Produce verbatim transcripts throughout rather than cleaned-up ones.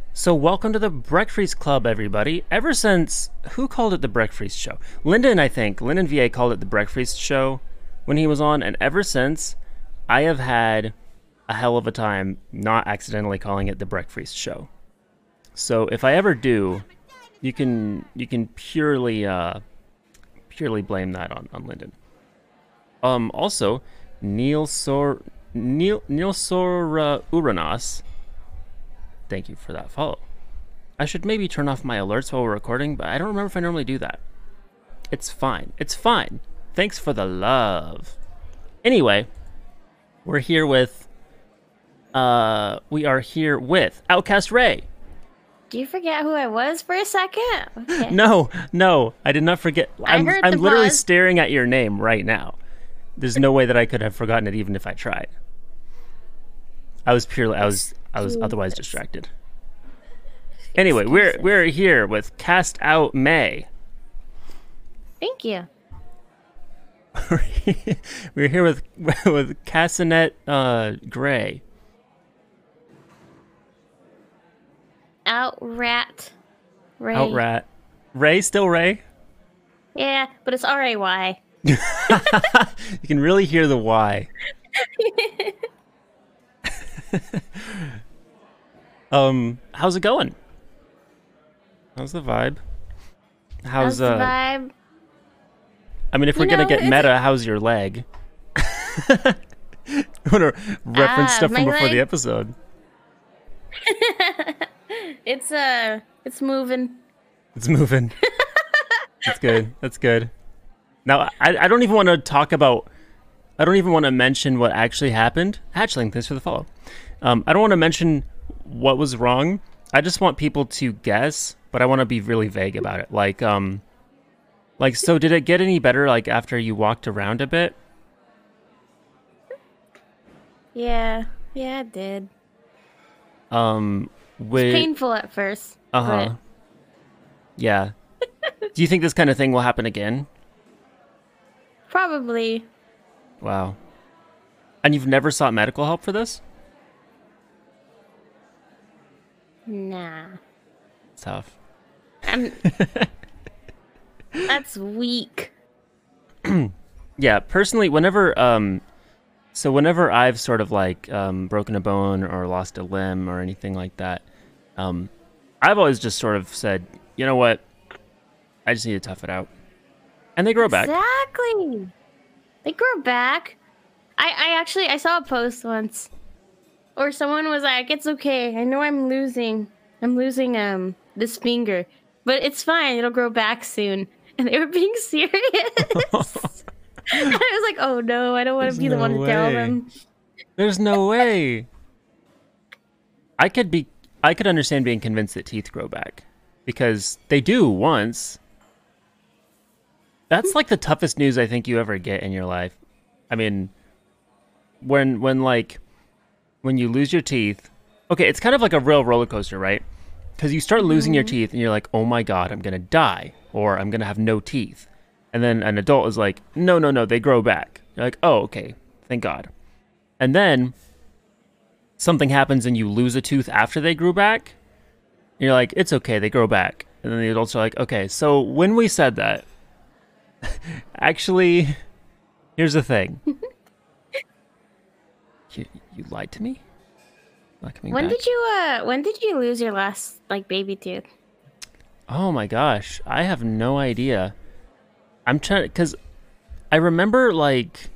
So welcome to the Breakfast Club, everybody. Ever since, who called it the Breakfast Show? Lyndon, I think. Lyndon V A called it the Breakfast Show when he was on, and ever since, I have had a hell of a time not accidentally calling it the Breakfast Show. So if I ever do, you can you can purely uh, purely blame that on, on Lyndon. Um, also, Neil Sor Neil Neil Sora Uranos. Thank you for that follow. I should maybe turn off my alerts while we're recording, but I don't remember if I normally do that. It's fine. It's fine. Thanks for the love. Anyway, we're here with uh we are here with Outcast Ray. Do you forget who I was for a second? Okay. No, no, I did not forget. I I'm heard I'm the literally buzz. staring at your name right now. There's no way that I could have forgotten it even if I tried. I was purely I was I was otherwise distracted. Anyway, we're we're here with Cast Out May. Thank you. We're here with with Cassinet uh, Gray. Out rat. Ray. Outrat. Ray, still Ray? Yeah, but it's R A Y. You can really hear the Y. um, how's it going? How's the vibe? How's, How's the uh vibe? I mean, if You we're gonna know, get it's- meta, how's your leg? You want to reference Ah, stuff from my before the leg? episode? It's uh, it's moving. It's moving. That's good. That's good. Now, I, I don't even want to talk about, I don't even want to mention what actually happened. Hatchling, thanks for the follow. Um, I don't want to mention what was wrong. I just want people to guess, but I want to be really vague about it. Like, um, like, so did it get any better, like, after you walked around a bit? Yeah, yeah, it did. Um, It's with, painful at first. uh-huh. Yeah. Do you think this kind of thing will happen again? but Probably. Wow. And you've never sought medical help for this? Nah. It's tough. I'm. That's weak. Yeah, personally, whenever, um, so whenever I've sort of like um, broken a bone or lost a limb or anything like that, um, I've always just sort of said, you know what, I just need to tough it out. And they grow back. Exactly. They grow back. I, I actually I saw a post once, or someone was like, "It's okay. I know I'm losing. I'm losing um this finger, but it's fine. It'll grow back soon." And they were being serious. And I was like, "Oh no, I don't want There's to be the no one to tell way. them." There's no way. I could be, I could understand being convinced that teeth grow back because they do once. That's like the toughest news I think you ever get in your life. I mean, when when like when you lose your teeth, okay, it's kind of like a real roller coaster, right? Because you start losing your teeth and you're like, oh my god, I'm gonna die, or I'm gonna have no teeth. And then an adult is like, no, no, no, they grow back. You're like, oh, okay, thank God. And then something happens and you lose a tooth after they grew back. And you're like, it's okay, they grow back. And then the adults are like, okay, so when we said that, actually, here's the thing. you, you lied to me? Not coming When back? did you uh when did you lose your last like baby tooth? Oh my gosh, I have no idea. I'm trying because I remember like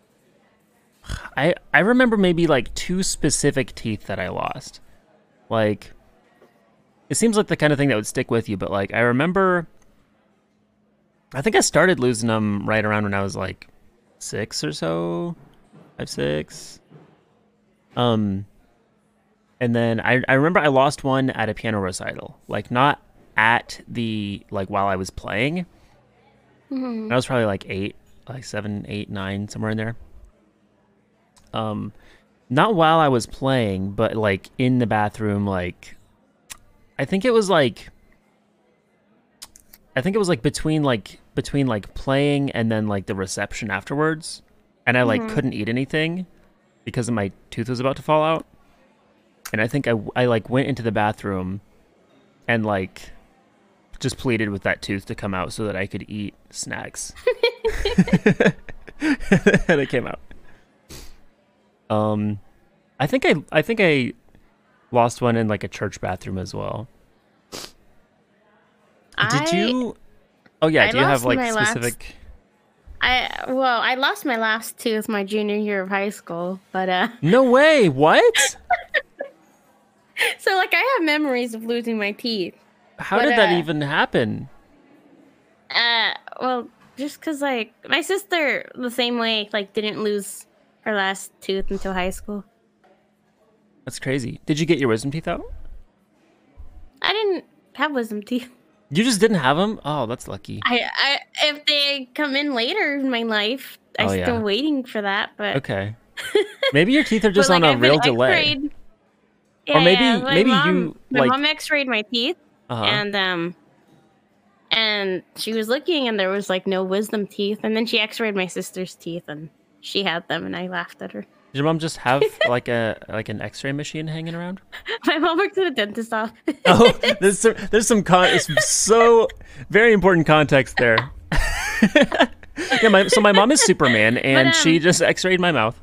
I I remember maybe like two specific teeth that I lost. Like it seems like the kind of thing that would stick with you, but like I remember I think I started losing them right around when I was like six or so, five, six. Um, and then I I remember I lost one at a piano recital, like not at the like while I was playing. Mhm. I was probably like eight, like seven, eight, nine, somewhere in there. Um, not while I was playing, but like in the bathroom, like I think it was like I think it was like between like between like playing and then like the reception afterwards, and I like Mhm. couldn't eat anything because my tooth was about to fall out. and I think I, I like went into the bathroom and like just pleaded with that tooth to come out so that I could eat snacks. And it came out. Um, I think I I think I lost one in like a church bathroom as well. Did I, you? Oh yeah. I Do you have lost like my specific? last- I well, I lost my last tooth my junior year of high school, but uh, No way. What? so like I have memories of losing my teeth. How But, did that uh, even happen? Uh, well, just cause like my sister the same way like didn't lose her last tooth until high school. That's crazy. Did you get your wisdom teeth out? I didn't have wisdom teeth. You just didn't have them? Oh, that's lucky. I, I if they come in later in my life, I'm Oh, still yeah. waiting for that. But Okay. Maybe your teeth are but, just like, on a I've been real delay. X-rayed. Or Yeah, maybe- yeah, my maybe mom- you, my like- mom X-rayed my teeth, Uh-huh. and um, and she was looking, and there was like no wisdom teeth, and then she X-rayed my sister's teeth, and she had them, and I laughed at her. Did your mom just have like a like an X-ray machine hanging around? My mom works at a dentist's office. Oh, there's some, there's some con- some so very important context there. Yeah, my, so my mom is Superman, and But, um, she just X-rayed my mouth.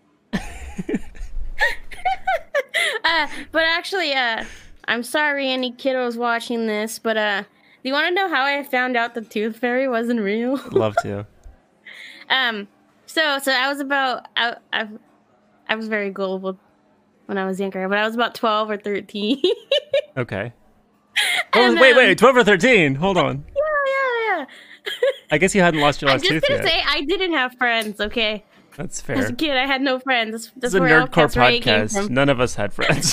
Uh, but actually, uh, I'm sorry any kiddos watching this, but uh, do you want to know how I found out the tooth fairy wasn't real? Love to. um, so so I was about I I, I was very gullible when I was younger, but I was about twelve or thirteen. Okay. Oh, And, wait, um, wait, twelve or thirteen. Hold on. yeah, yeah, yeah. I guess you hadn't lost your I'm last just tooth gonna yet. say I didn't have friends. Okay, That's as a fair. kid, I had no friends. That's, This that's is a where nerdcore Outcast Ray came podcast. from. None of us had friends.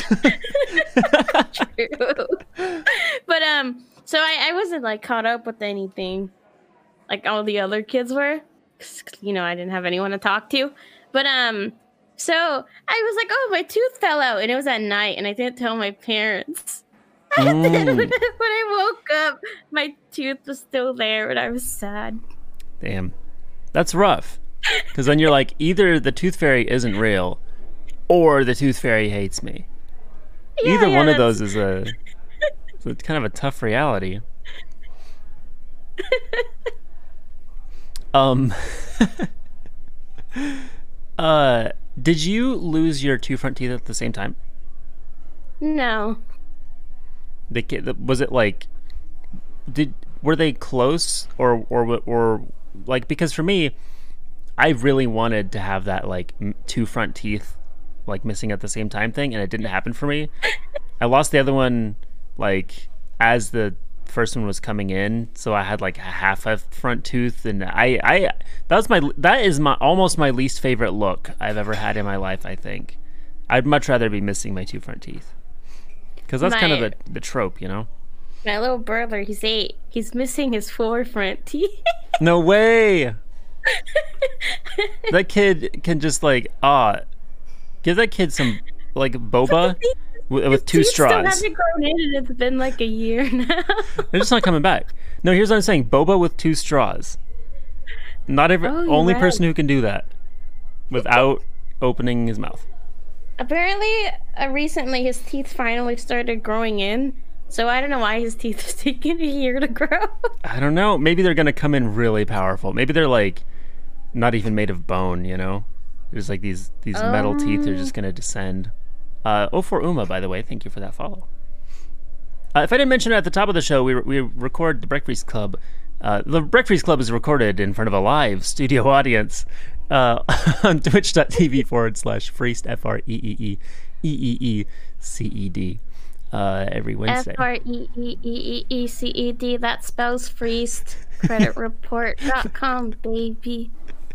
But um, so I, I wasn't like caught up with anything, like all the other kids were. 'Cause, you know, I didn't have anyone to talk to. But um, so I was like, oh, my tooth fell out, and it was at night, and I didn't tell my parents. And then Mm. when, when I woke up, my tooth was still there, and I was sad. Damn. That's rough. Because then you're like, either the tooth fairy isn't real, or the tooth fairy hates me. Yeah, Either yeah, one of that's- those is a, is a kind of a tough reality. Um. uh, did you lose your two front teeth at the same time? No. The kid, was it like, did were they close or or or like, because for me, I really wanted to have that like m- two front teeth like missing at the same time thing, and it didn't happen for me. I lost the other one like as the first one was coming in, so I had like half a front tooth, and I I that was my that is my almost my least favorite look I've ever had in my life. I think I'd much rather be missing my two front teeth, because that's kind of My- the the trope, you know. My little brother, he's eight. He's missing his four front teeth. No way. That kid can just like ah, give that kid some like boba with, with two Teeth still straws. haven't grown in, and it's been like a year now. They're just not coming back. No, here's what I'm saying: boba with two straws. Not every Oh, you're only right. person who can do that without opening his mouth. Apparently, uh, recently his teeth finally started growing in. So I don't know why his teeth is taking a year to grow. I don't know. Maybe they're gonna come in really powerful. Maybe they're like not even made of bone. You know, there's like these these metal teeth are just gonna descend. Uh, oh, for Uma, by the way, thank you for that follow. Uh, if I didn't mention it at the top of the show, we we record the Breakfast Club. Uh, the Breakfast Club is recorded in front of a live studio audience uh, on twitch.tv forward slash Freest, F R E E E E E E C E D, uh, every Wednesday. F R E E E E E C E D. That spells Freest. credit report dot com, baby.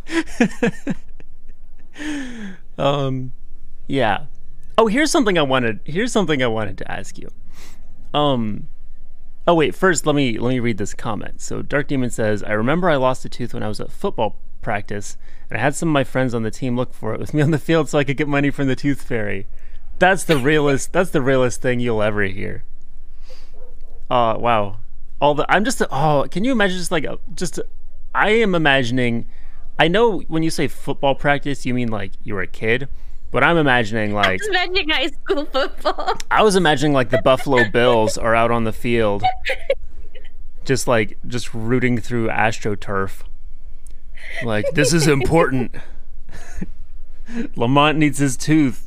um, yeah. Oh, here's something I wanted. Here's something I wanted to ask you. Um. Oh wait, first let me let me read this comment. So Dark Demon says, I remember I lost a tooth when I was at football practice, and I had some of my friends on the team look for it with me on the field so I could get money from the tooth fairy. That's the realest that's the realest thing you'll ever hear. Uh wow. All the I'm just oh, can you imagine just like a, just a, I am imagining, I know when you say football practice you mean like you were a kid, But I'm imagining like I was imagining high school football. I was imagining like the Buffalo Bills are out on the field, just like just rooting through AstroTurf. Like, this is important. Lamont needs his tooth.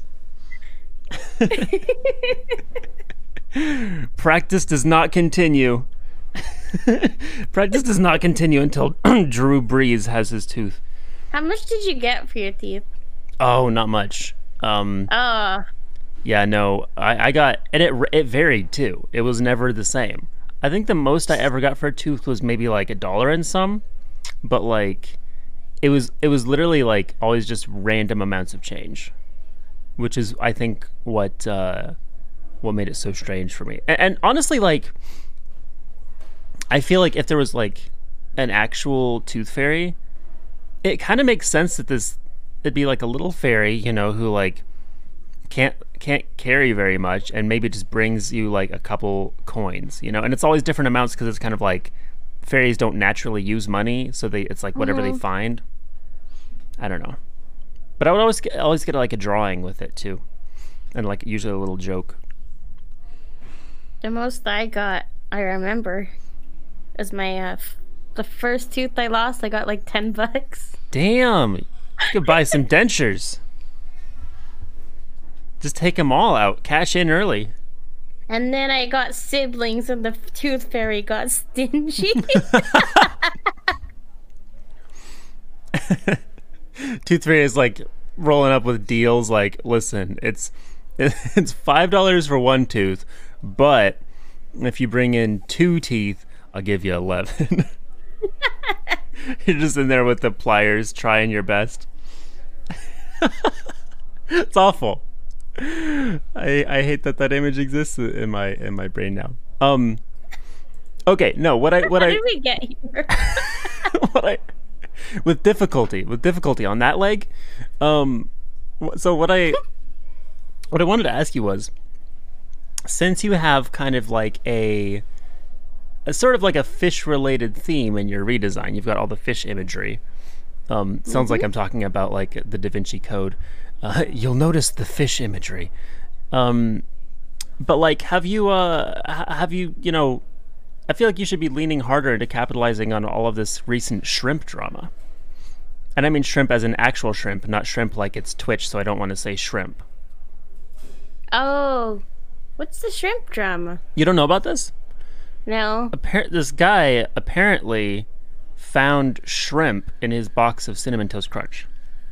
Practice does not continue. Practice does not continue until Drew Brees has his tooth. How much did you get for your teeth? Oh, not much. Um, Oh. yeah, no, I, I got, and it it varied too. It was never the same. I think the most I ever got for a tooth was maybe like a dollar and some, but like, it was it was literally like always just random amounts of change, which is I think what uh, what made it so strange for me. And, and honestly, like, I feel like if there was like an actual tooth fairy, it kind of makes sense that this it'd be like a little fairy, you know, who like can't can't carry very much, and maybe just brings you like a couple coins, you know. And it's always different amounts because it's kind of like fairies don't naturally use money, so they it's like whatever mm-hmm. they find. I don't know, but I would always get, always get like a drawing with it too, and like usually a little joke. The most I got, I remember, is my uh, f- the first tooth I lost. I got like ten bucks. Damn, you could buy some dentures. Just take them all out, cash in early. And then I got siblings, and the tooth fairy got stingy. Tooth fairy is like rolling up with deals. Like, listen, it's it's five dollars for one tooth, but if you bring in two teeth, I'll give you eleven. You're just in there with the pliers, trying your best. It's awful. I I hate that that image exists in my in my brain now. Um. Okay, no. What I what How I did we get here? what I with difficulty with difficulty on that leg. Um. So what I what I wanted to ask you was, since you have kind of like a a sort of like a fish related theme in your redesign, you've got all the fish imagery. Um. Sounds mm-hmm. like I'm talking about like the Da Vinci Code. Uh, you'll notice the fish imagery. Um, but like, have you, uh, have you, you know, I feel like you should be leaning harder into capitalizing on all of this recent shrimp drama. And I mean shrimp as an actual shrimp, not shrimp like it's Twitch, so I don't want to say shrimp. Oh, what's the shrimp drama? You don't know about this? No. Appar- this guy apparently found shrimp in his box of Cinnamon Toast Crunch.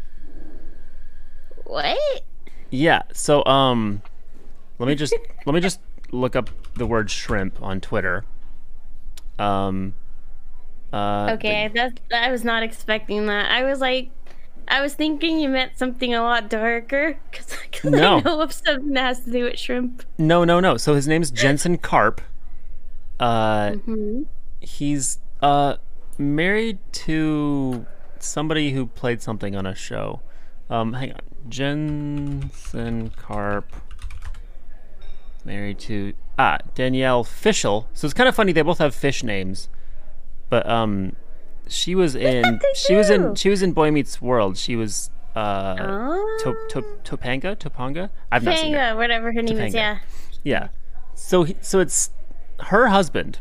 What? Yeah. So, um, let me just let me just look up the word shrimp on Twitter. Um. Uh, okay, the, that I was not expecting that. I was like, I was thinking you meant something a lot darker because no. I know of something that has to do with shrimp. No, no, no. So his name's Jensen Karp. Uh, mm-hmm. He's uh married to somebody who played something on a show. Um, hang on. Jensen Karp, married to ah Danielle Fishel. So it's kind of funny they both have fish names, but um, she was in she was in she was in Boy Meets World. She was uh oh. to, to, Topanga Topanga. I've not seen her. Whatever her name Topanga. is. Yeah. Yeah. So he, so it's her husband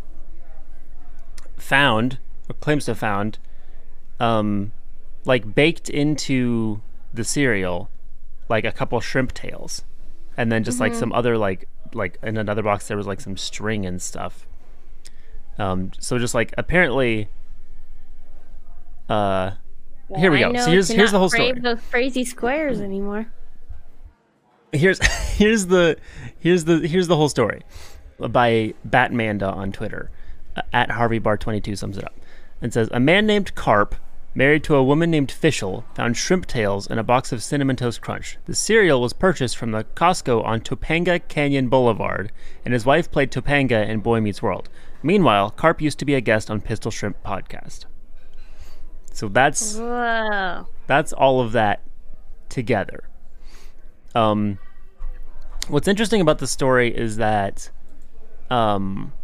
found or claims to have found um like baked into the cereal like a couple shrimp tails, and then just mm-hmm. like some other like like in another box there was like some string and stuff. Um so just like apparently uh well, here we go. So here's here's the whole story. Those crazy squares anymore. Here's here's the here's the here's the whole story by Batmanda on Twitter. Uh, at Harvey Bar twenty-two sums it up and says, a man named Karp, married to a woman named Fishel, found shrimp tails in a box of Cinnamon Toast Crunch. The cereal was purchased from the Costco on Topanga Canyon Boulevard, and his wife played Topanga in Boy Meets World. Meanwhile, Karp used to be a guest on Pistol Shrimp Podcast. So that's Whoa. that's all of that together. Um, what's interesting about the story is that, um,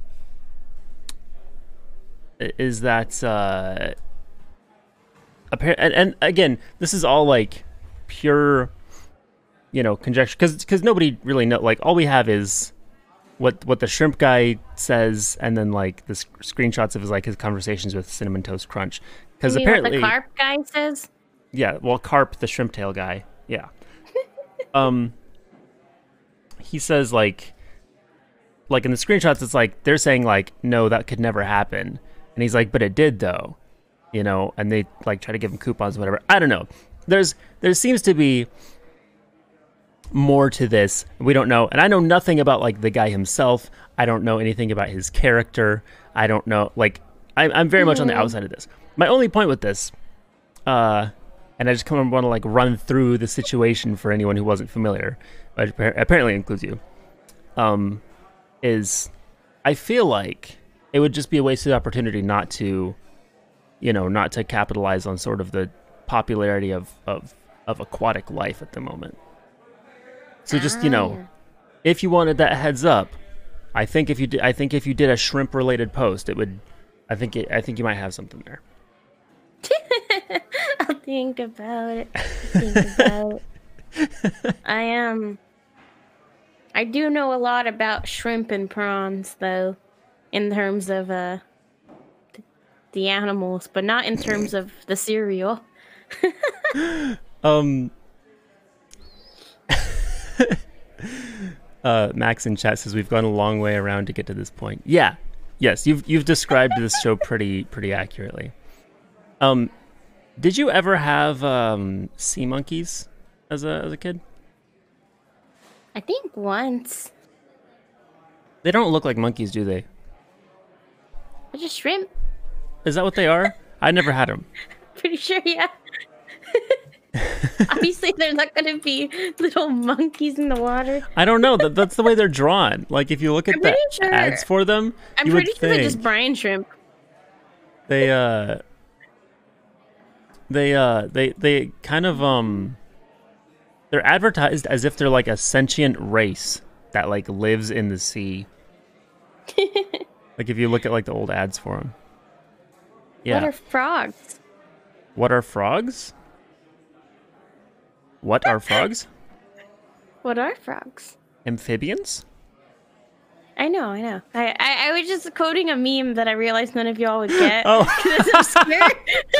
is that uh. Appar- and, and again, this is all like pure you know, conjecture, because because nobody really know. Like, all we have is what what the shrimp guy says, and then like the sc- screenshots of his like his conversations with Cinnamon Toast Crunch. Because You mean apparently, what the carp guy says? yeah, well, Carp, the shrimp tail guy, yeah, um, he says like, like in the screenshots, it's like they're saying like, no, that could never happen, and he's like, but it did though, you know, and they like try to give him coupons, or whatever. I don't know. There's there seems to be more to this. We don't know, and I know nothing about like the guy himself. I don't know anything about his character. I don't know, like I, I'm very much on the outside of this. My only point with this, uh, and I just kind of want to like run through the situation for anyone who wasn't familiar, which apparently includes you, um, is I feel like it would just be a wasted opportunity not to, you know, not to capitalize on sort of the popularity of of, of aquatic life at the moment. So just, you know, if you wanted that heads up, I think if you did, I think if you did a shrimp related post, it would, I think it, I think you might have something there. I'll think about it. I'll think about it. I am. Um, I do know a lot about shrimp and prawns, though, in terms of uh, th- the animals, but not in terms of the cereal. um. uh, Max in chat says we've gone a long way around to get to this point. Yeah, yes, you've you've described this show pretty pretty accurately. Um, did you ever have um, sea monkeys as a as a kid? I think once. They don't look like monkeys, do they? They're just shrimp. Is that what they are? I never had them. Pretty sure, yeah. Obviously, they're not going to be little monkeys in the water. I don't know. That, that's the way they're drawn. Like, if you look at I'm the pretty sure. ads for them, I'm you pretty would sure they're think just brine shrimp. they, uh, they, uh, they, they kind of, um, they're advertised as if they're like a sentient race that like lives in the sea. Like if you look at like the old ads for them. Yeah. What are frogs? What are frogs? What are frogs? What are frogs? Amphibians? I know, I know. I, I, I was just quoting a meme that I realized none of y'all would get. Oh. Because I'm scared.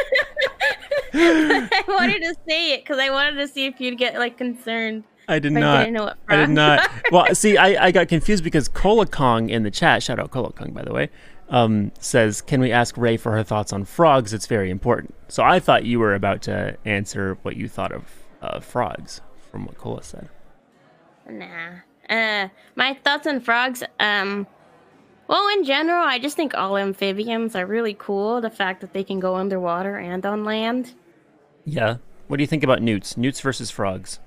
I wanted to say it because I wanted to see if you'd get like concerned. I did if not. I didn't know what I did frogs not. are. Well, see, I, I got confused because Cola Kong in the chat, shout out Cola Kong, by the way, um, says, can we ask Ray for her thoughts on frogs? It's very important. So I thought you were about to answer what you thought of uh, frogs from what Cola said. Nah. Uh, my thoughts on frogs, um, well, in general, I just think all amphibians are really cool. The fact that they can go underwater and on land. Yeah. What do you think about newts? Newts versus frogs?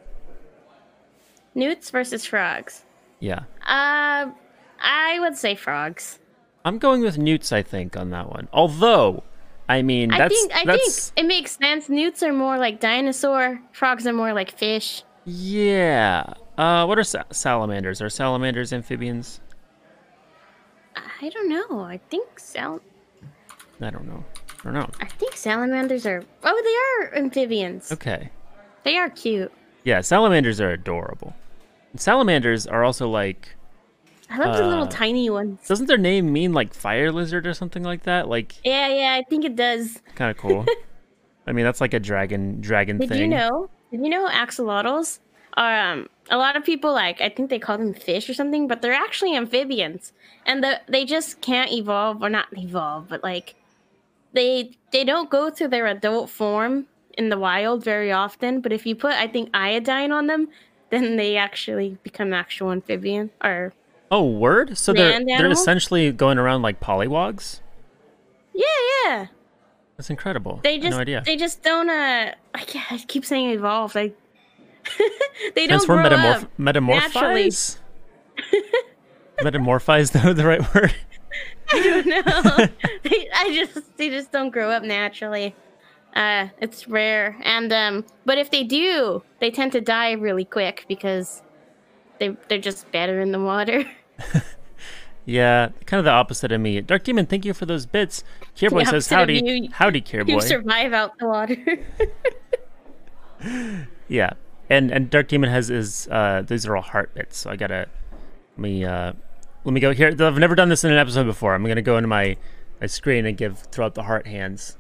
Newts versus frogs. Yeah. Uh, I would say frogs. I'm going with newts, I think, on that one. Although, I mean, that's... I think I that's... think it makes sense. Newts are more like dinosaur. Frogs are more like fish. Yeah. Uh, what are sa- salamanders? Are salamanders amphibians? I don't know. I think sal. I don't know. I don't know. I think salamanders are. Oh, they are amphibians. Okay. They are cute. Yeah, salamanders are adorable. And salamanders are also like... I love the little Uh, tiny ones. Doesn't their name mean like fire lizard or something like that? Like, Yeah, yeah, I think it does. kind of cool. I mean, that's like a dragon dragon Did thing. you know? Did you know axolotls are um a lot of people like I think they call them fish or something, but they're actually amphibians, and the, they just can't evolve or not evolve, but like they they don't go through their adult form in the wild very often. But if you put I think iodine on them, then they actually become actual amphibian or Oh, word? So they're land they're animals? essentially going around like polywogs? yeah yeah. That's incredible. I They had just no idea. they just don't uh I, can't, I keep saying evolve. Like they don't Transform grow metamorph- up. metamorphize? Metamorphize, though, the right word? I don't know. they, I just they just don't grow up naturally. Uh, it's rare, and um, but if they do, they tend to die really quick because they they're just better in the water. Yeah, kind of the opposite of me. Dark Demon, thank you for those bits. Kierboy The says, opposite of howdy. you. Howdy, You Kierboy. survive out the water. Yeah. and and Dark Demon has is uh, these are all heart bits. So I gotta let me uh, let me go here. I've never done this in an episode before. I'm gonna go into my my screen and give throw out the heart hands.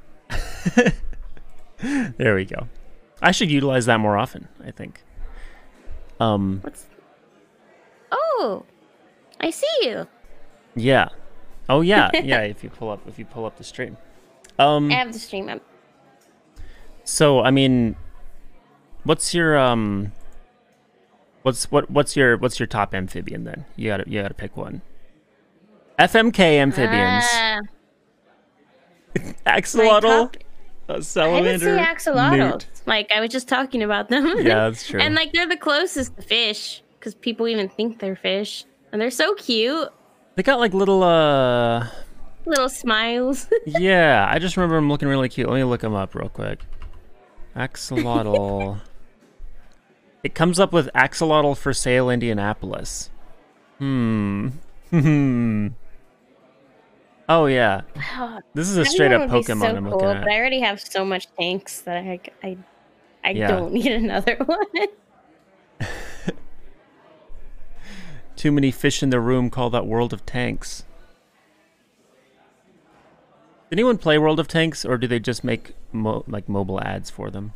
There we go. I should utilize that more often, I think. Um. What's... Oh, I see you. Yeah. Oh yeah, yeah. If you pull up, if you pull up the stream. Um. I have the stream up. So I mean, what's your um. What's what what's your what's your top amphibian then? You gotta you gotta pick one. F M K amphibians. Uh, Axolotl. top... Uh, salamander. I didn't say axolotl. Newt. Like I was just talking about them. Yeah, that's true. And like they're the closest to fish because people even think they're fish, and they're so cute. They got like little uh. Little smiles. Yeah, I just remember them looking really cute. Let me look them up real quick. Axolotl. It comes up with axolotl for sale, Indianapolis. Hmm. Hmm. Oh yeah. This is a straight up Pokemon so I'm looking cool, at. But I already have so much tanks that I I, I Yeah. don't need another one. Too many fish in the room. Call that World of Tanks. Did anyone play World of Tanks, or do they just make mo like mobile ads for them?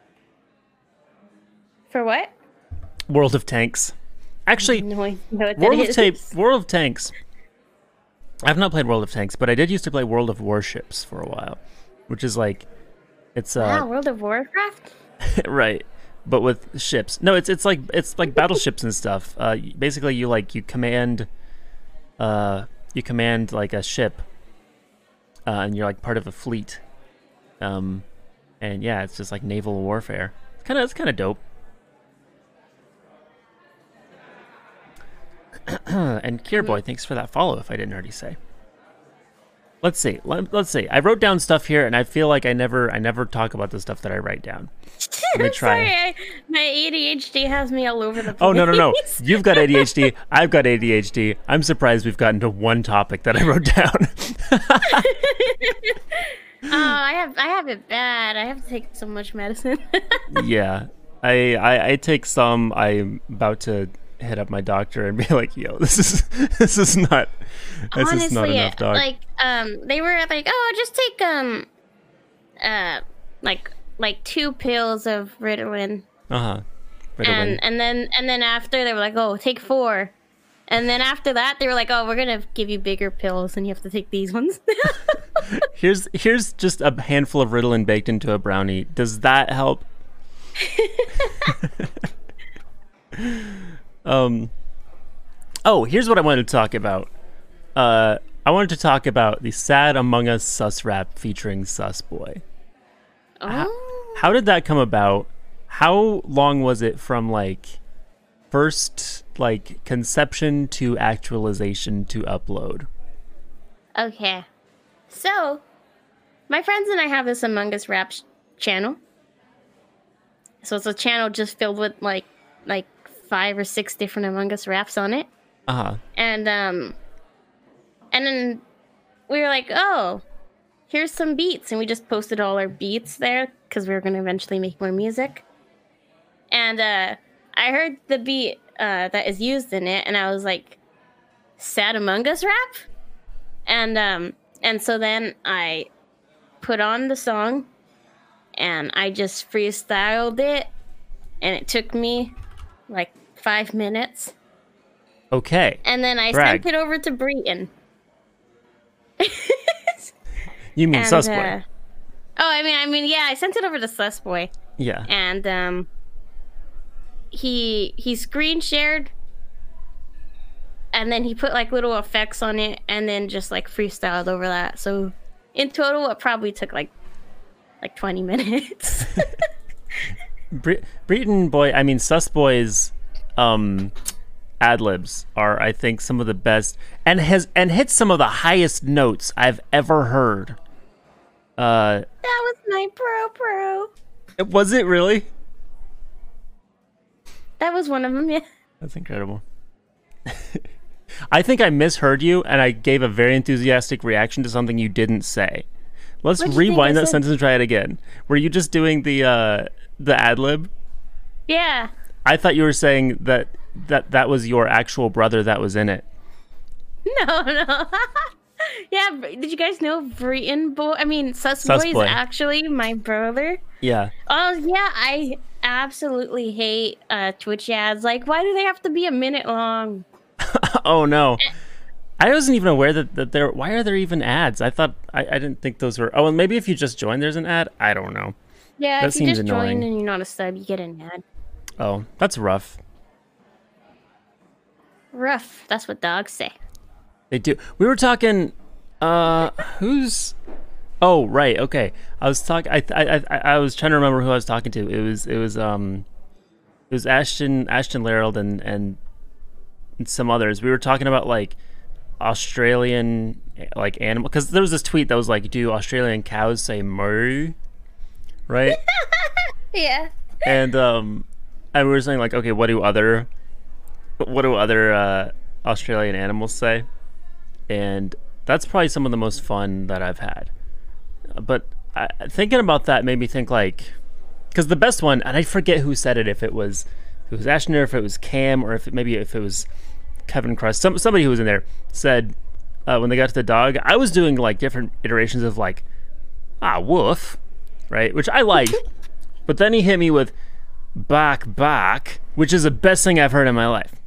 For what? World of Tanks. Actually, No, I know what World that of is. Ta- World of Tanks. I've not played World of Tanks, but I did used to play World of Warships for a while, which is like, it's uh, Wow, World of Warcraft? right, but with ships. No, it's it's like it's like battleships and stuff. Uh, basically, you like you command, uh, you command like a ship, uh, and you're like part of a fleet. Um, and yeah, it's just like naval warfare. It's kind of it's kind of dope. And Kierboy, thanks for that follow, if I didn't already say. Let's see. Let, let's see. I wrote down stuff here, and I feel like I never I never talk about the stuff that I write down. Let me try. Sorry, I, my A D H D has me all over the place. Oh, no, no, no. You've got A D H D. I've got A D H D. I'm surprised we've gotten to one topic that I wrote down. Oh, I have I have it bad. I have to take so much medicine. Yeah. I, I I take some. I'm about to hit up my doctor and be like, yo, this is this is not this Honestly, is not enough, dog. like um they were like, oh, just take um uh like like two pills of Ritalin. Uh-huh. Right and away. and then and then after they were like, oh, take four. And then after that they were like, oh, we're gonna give you bigger pills and you have to take these ones. Here's here's just a handful of Ritalin baked into a brownie. Does that help? um oh here's what I wanted to talk about. uh I wanted to talk about the Sad Among Us sus rap featuring Sus Boy. Oh, how, how did that come about? How long was it from like first like conception to actualization to upload? okay. So, my friends and I have this Among Us rap sh- channel. So it's a channel just filled with like like five or six different Among Us raps on it. Uh-huh. And um and then we were like, oh, here's some beats, and we just posted all our beats there because we were gonna eventually make more music. And uh I heard the beat uh that is used in it, and I was like, Sad Among Us rap? And um and so then I put on the song and I just freestyled it, and it took me like five minutes. Okay. And then I Brag. sent it over to Breton. You mean And, Sus Boy? uh, oh, I mean, I mean, yeah, I sent it over to Sus Boy, Yeah. and um, he he screen shared, and then he put like little effects on it, and then just like freestyled over that. So in total, it probably took like like twenty minutes. Bre- Breton Boy, I mean Sus Boy's um ad libs are, I think, some of the best, and has and hits some of the highest notes I've ever heard. Uh, That was my pro pro. was it really? That was one of them. Yeah. That's incredible. I think I misheard you, and I gave a very enthusiastic reaction to something you didn't say. Let's What'd you think I rewind that said? sentence and try it again. Were you just doing the uh, the ad lib? Yeah. I thought you were saying that that that was your actual brother that was in it. No, no. Yeah, did you guys know Breton Boy? I mean, Sus, Sus Boy is Boy. actually my brother. Yeah. Oh, yeah, I absolutely hate uh, Twitch ads. Like, why do they have to be a minute long? Oh no. I wasn't even aware that, that there. Why are there even ads? I thought I, I didn't think those were. Oh, and maybe if you just join, there's an ad. I don't know. Yeah, That if you seems just annoying. join and you're not a sub, you get an ad. Oh, that's rough. Rough. That's what dogs say. They do. We were talking. Uh, who's? Oh, right. Okay. I was talking. I, I I I was trying to remember who I was talking to. It was it was um, it was Ashton Ashton Larold and and, and some others. We were talking about like Australian like animal, because there was this tweet that was like, do Australian cows say moo? Right. Yeah. And um, and we were saying like, okay, what do other, what do other uh, Australian animals say? And that's probably some of the most fun that I've had. But I, thinking about that made me think like, because the best one, and I forget who said it, if it was, if it was Ashton or if it was Cam or if it, maybe if it was Kevin Crust, some somebody who was in there said uh, when they got to the dog, I was doing like different iterations of like, ah, woof, right, which I liked. But then he hit me with back back, which is the best thing I've heard in my life.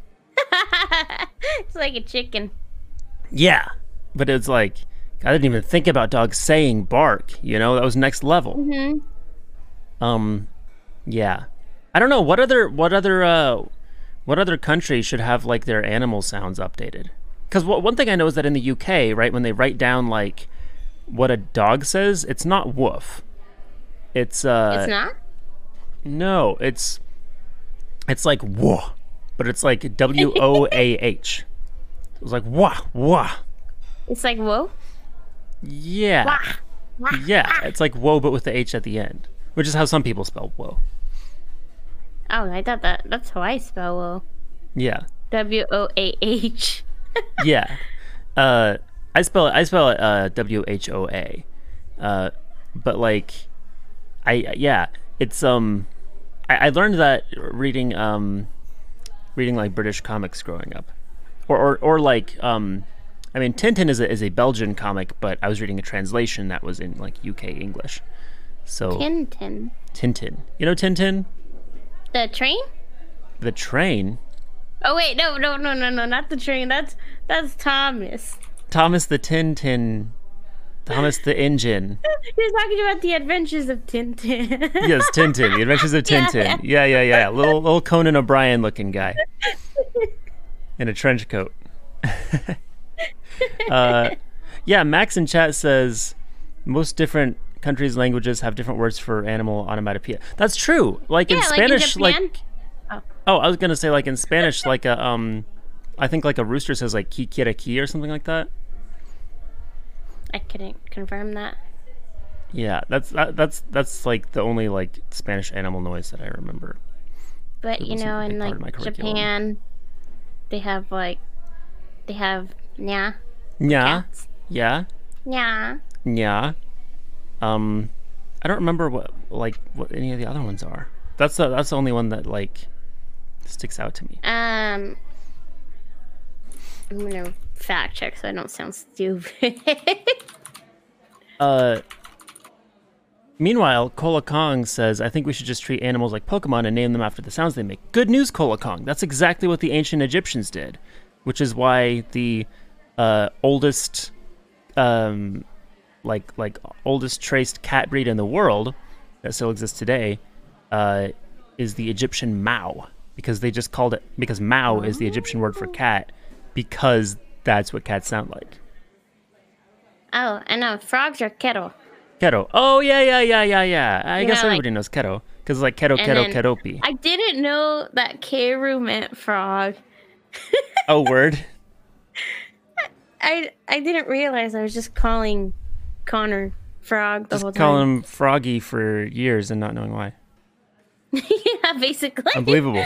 It's like a chicken. Yeah, but it's like, I didn't even think about dogs saying bark, you know, that was next level. Mm-hmm. Um, yeah. I don't know, what other, what other, uh, what other country should have like their animal sounds updated? Because one thing I know is that in the U K, right, when they write down like what a dog says, it's not woof. It's, uh... It's not? No, it's, it's like woof, but it's like W O A H. It was like wah, wah. It's like whoa? Yeah. Wah, wah, Yeah, wah. it's like whoa, but with the H at the end, which is how some people spell whoa. Oh, I thought that that's how I spell whoa. Yeah. W O A H. Yeah. Uh, I spell it, I spell it uh, W H O A. Uh, but like, I, yeah, it's, um, I, I learned that reading, um, reading like British comics growing up. Or, or, or like, um, I mean, Tintin is a, is a Belgian comic, but I was reading a translation that was in like U K English. So Tintin. Tintin. You know Tintin? The train? The train? Oh wait, no, no, no, no, no, not the train. That's that's Thomas. Thomas the Tintin. Thomas the Engine. You're talking about the adventures of Tintin. Yes, Tintin. The Adventures of Tintin. Yeah, yeah, yeah. Little little Conan O'Brien looking guy in a trench coat. uh, yeah, Max in chat says most different countries' languages have different words for animal onomatopoeia. That's true. Like in Yeah, like in Spanish, like, Japan. oh. oh, I was gonna say like in Spanish, like a um, I think like a rooster says like ki quiere ki or something like that. I couldn't confirm that. Yeah, that's that, that's that's like the only like Spanish animal noise that I remember. But It you wasn't know, a big in part of my like curriculum. Japan, they have like they have nya. Yeah, Cats. yeah, Nya. yeah. Um, I don't remember what like what any of the other ones are. That's the that's the only one that like sticks out to me. Um, I'm gonna fact check so I don't sound stupid. Uh. Meanwhile, Kola Kong says, I think we should just treat animals like Pokemon and name them after the sounds they make. Good news, Kola Kong. That's exactly what the ancient Egyptians did, which is why the uh, oldest, um, like like oldest traced cat breed in the world that still exists today, uh, is the Egyptian Mao, because they just called it because Mao is the Egyptian word for cat, because that's what cats sound like. Oh, and uh, frogs are kettle. Keto. Oh, yeah, yeah, yeah, yeah, yeah. I You guess know, like- everybody knows keto. Because it's like keto, And keto, then- ketopi. I didn't know that Keru meant frog. Oh, word. I I didn't realize I was just calling Connor frog the whole Just calling time. him Froggy for years and not knowing why. Yeah, basically. Unbelievable.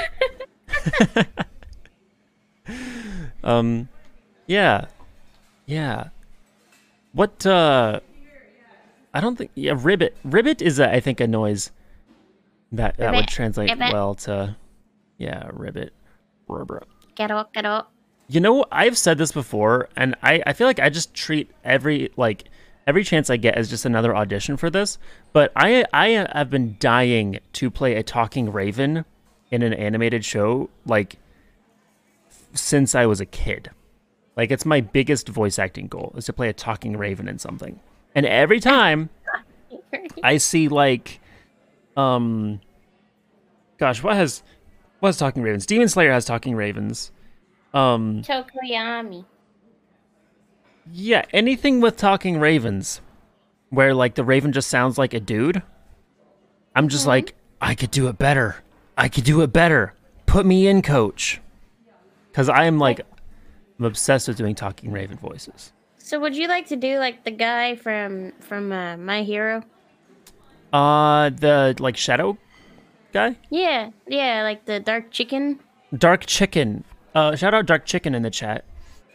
um, yeah. Yeah. What, uh... I don't think... Yeah, ribbit. Ribbit is, a, I think, a noise That that would Ribbit, translate ribbit. well to, yeah, ribbit. Ribbit. Get up, get up. You know, I've said this before, and I, I feel like I just treat every like every chance I get as just another audition for this. But I I have been dying to play a talking raven in an animated show like since I was a kid. Like it's my biggest voice acting goal is to play a talking raven in something. And every time I see like um gosh, what has what has talking ravens? Demon Slayer has talking ravens. Um Tokoyami. Yeah, anything with talking ravens where like the raven just sounds like a dude. I'm just mm-hmm. like, I could do it better. I could do it better. Put me in, coach. Cuz I am like I'm obsessed with doing talking raven voices. So would you like to do like the guy from from uh, My Hero? Uh the like shadow guy? Yeah. Yeah, like the dark chicken. Dark Chicken. Uh shout out Dark Chicken in the chat.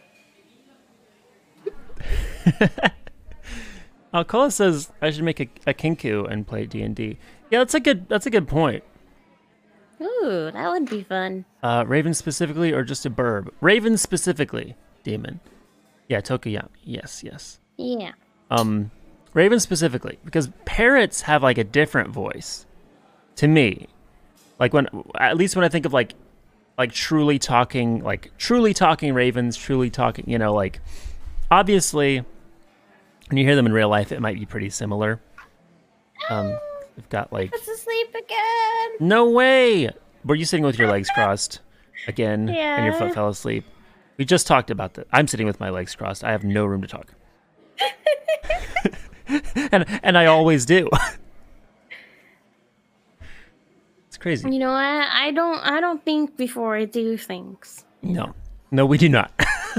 Alcoa says I should make a, a Kinku and play D and D. Yeah, that's a good that's a good point. Ooh, that would be fun. Uh, Raven specifically or just a burb? Raven specifically, Demon. Yeah, Tokoyami. Yes, yes. Yeah. Um, Raven specifically because parrots have like a different voice to me. Like when, at least when I think of like, like truly talking, like truly talking ravens, truly talking, you know, like obviously when you hear them in real life, it might be pretty similar. Um, they've got like. It's asleep again. No way. Were you sitting with your legs crossed again Yeah. and your foot fell asleep? We just talked about that. I'm sitting with my legs crossed. I have no room to talk. and and I always do. It's crazy. You know, I I don't I don't think before I do things. No. No, we do not.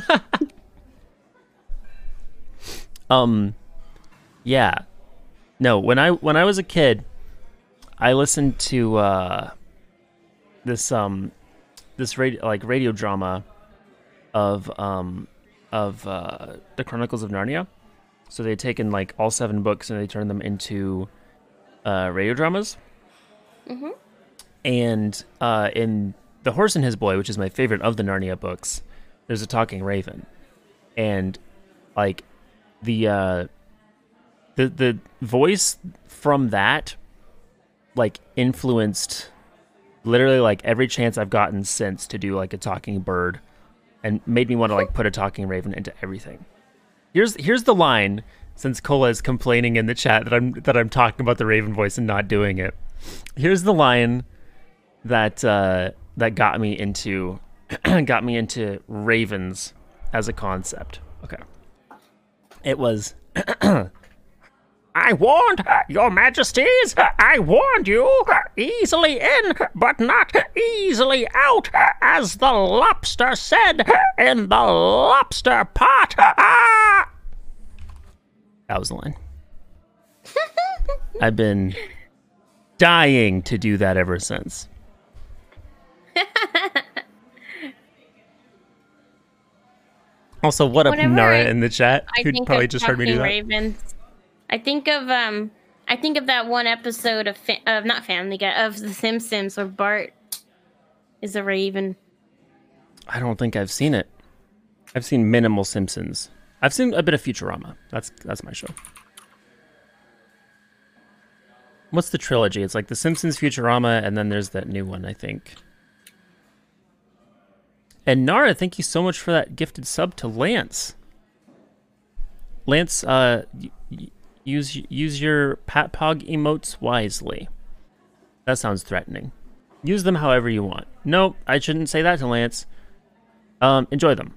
um yeah. No, when I when I was a kid, I listened to uh this um this radio like radio drama of um of uh the Chronicles of Narnia. So they had taken like all seven books and they turned them into uh radio dramas. Mm-hmm. And uh in The Horse and His Boy, which is my favorite of the Narnia books, there's a talking raven. And like the uh the the voice from that like influenced literally like every chance I've gotten since to do like a talking bird and made me want to like put a talking raven into everything. Here's here's the line, since Cola is complaining in the chat that I'm that I'm talking about the raven voice and not doing it. Here's the line that uh, that got me into got me into ravens as a concept. Okay. It was I warned your majesties, I warned you, easily in, but not easily out, as the lobster said in the lobster pot. Ah! That was the line. I've been dying to do that ever since. Also, what up, Whenever Nara I- in the chat? I Who think probably of just heard me do talking that. ravens. I think of um, I think of that one episode of fa- of not Family Guy of The Simpsons where Bart is a raven. I don't think I've seen it. I've seen minimal Simpsons. I've seen a bit of Futurama. That's that's my show. What's the trilogy? It's like The Simpsons, Futurama, and then there's that new one, I think. And Nara, thank you so much for that gifted sub to Lance. Lance, uh, y- y- use use your pat pog emotes wisely. That sounds threatening. Use them however you want. Nope, I shouldn't say that to Lance. Um, enjoy them.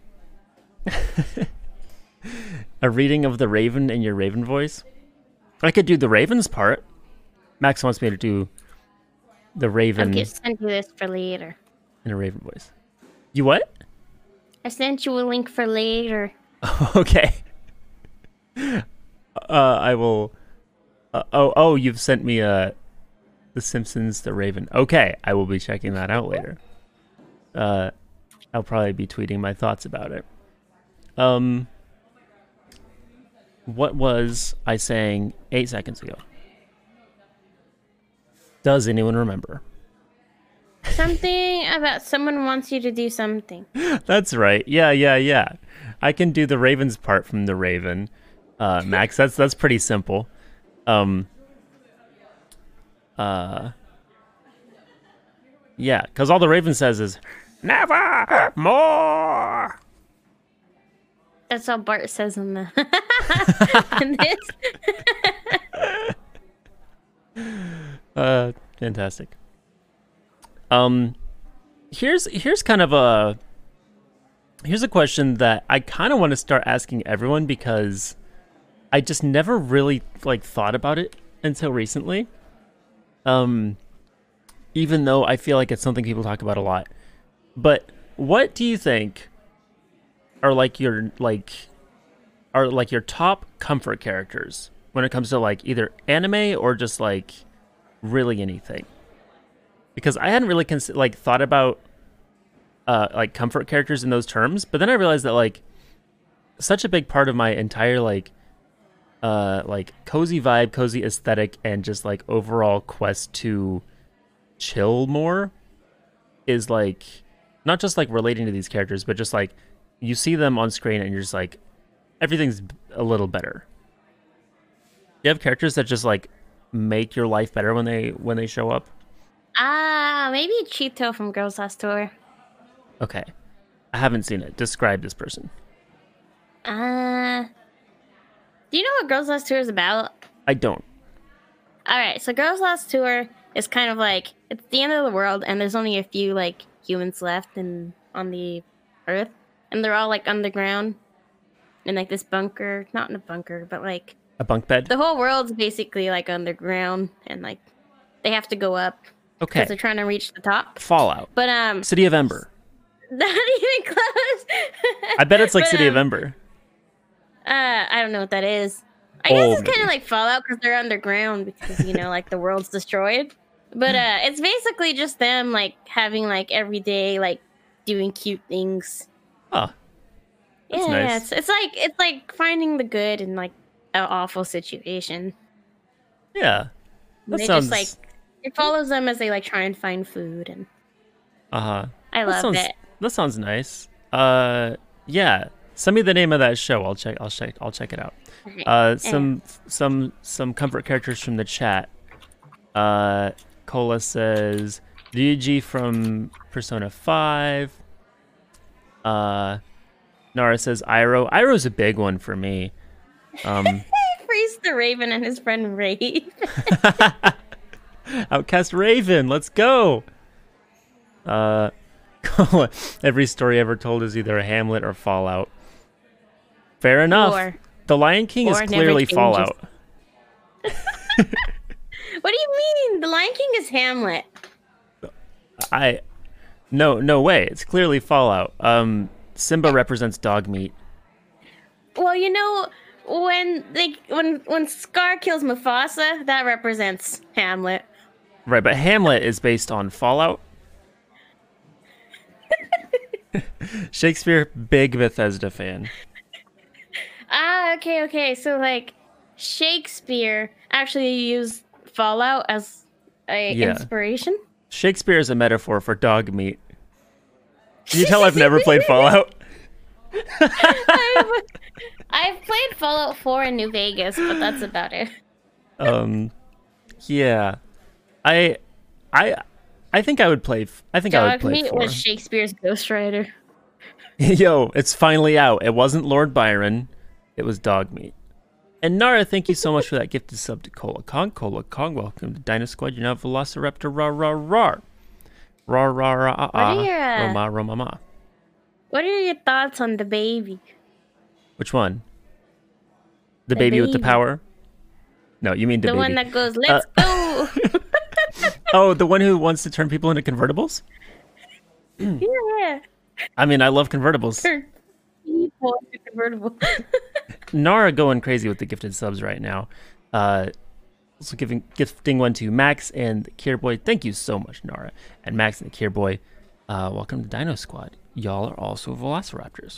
A reading of the Raven in your Raven voice. I could do the Raven's part. Max wants me to do the Raven I'll get send you this for later. in a Raven voice. You what? I sent you a link for later. Okay. Uh, I will. Uh, oh, oh, you've sent me uh, The Simpsons, The Raven. Okay, I will be checking that out later. Uh, I'll probably be tweeting my thoughts about it. Um, what was I saying eight seconds ago? Does anyone remember? Something about someone wants you to do something. That's right. Yeah, yeah, yeah. I can do the Raven's part from the Raven. Uh, Max, that's that's pretty simple. Um, uh, yeah, because all the Raven says is, never more. That's all Bart says in the in this. uh, fantastic. Um, here's here's kind of a here's a question that I kind of want to start asking everyone because I just never really like thought about it until recently. Um, even though I feel like it's something people talk about a lot. But what do you think are like your like are like your top comfort characters when it comes to like either anime or just like really anything? Because I hadn't really cons- like thought about uh, like comfort characters in those terms, but then I realized that like such a big part of my entire like uh, like cozy vibe, cozy aesthetic, and just like overall quest to chill more is like not just like relating to these characters, but just like you see them on screen and you're just like everything's a little better. You have characters that just like make your life better when they when they show up. Ah, uh, maybe Cheeto from Girls Last Tour. Okay. I haven't seen it. Describe this person. Uh, do you know what Girls Last Tour is about? I don't. Alright, so Girls Last Tour is kind of like, it's the end of the world, and there's only a few, like, humans left in, on the Earth. And they're all, like, underground. In, like, this bunker. Not in a bunker, but, like... A bunk bed? The whole world's basically, like, underground. And, like, they have to go up. Okay. Because they're trying to reach the top. Fallout. But, um... City of Ember. Not even close. I bet it's like but, City um, of Ember. Uh, I don't know what that is. I oh, guess it's kind of like Fallout because they're underground because, you know, like the world's destroyed. But uh, it's basically just them, like, having, like, every day, like, doing cute things. Huh. That's yeah, nice. yeah, it's, it's like it's like finding the good in, like, an awful situation. Yeah. That they sounds... just, like, it follows them as they, like, try and find food. And uh-huh. I love sounds, it. That sounds nice. Uh, yeah. Send me the name of that show. I'll check. I'll check. I'll check it out. Okay. Uh, some yeah. some some comfort characters from the chat. Uh, Cola says Ryuji from Persona five. Uh, Nara says Iroh. Iroh's a big one for me. Um, Freeze the Raven and his friend Rave. Outcast Raven. Let's go. Uh. Every story ever told is either a Hamlet or Fallout. Fair enough. Or, the Lion King is clearly Fallout. What do you mean? The Lion King is Hamlet. I no no way. It's clearly Fallout. Um, Simba represents dog meat. Well, you know when they when when Scar kills Mufasa, that represents Hamlet. Right, but Hamlet is based on Fallout. Shakespeare, big Bethesda fan. Ah, okay, okay. So, like, Shakespeare actually used Fallout as a yeah. inspiration? Shakespeare is a metaphor for dog meat. Can you tell I've never played Fallout? I've, I've played Fallout four in New Vegas, but that's about it. Um, yeah. I, I... I think I would play. I think Dog I would play. Meat was Shakespeare's ghostwriter. Yo, it's finally out. It wasn't Lord Byron. It was Dog Meat. And Nara, thank you so much for that gifted sub to Cola Kong. Cola Kong, welcome to Dino Squad. You're now Velociraptor. Rah rah rah. Rah rah rah ah ah. Uh, Roma roma ma. What are your thoughts on the baby? Which one? The, the baby, baby with the power? No, you mean the, the baby. one that goes, let's uh, go. Oh, the one who wants to turn people into convertibles? Yeah. I mean, I love convertibles. Turn people into convertible. Nara going crazy with the gifted subs right now. Uh, also giving gifting one to Max and the Kier Boy. Thank you so much, Nara. And Max and the Kier Boy, uh, welcome to Dino Squad. Y'all are also Velociraptors.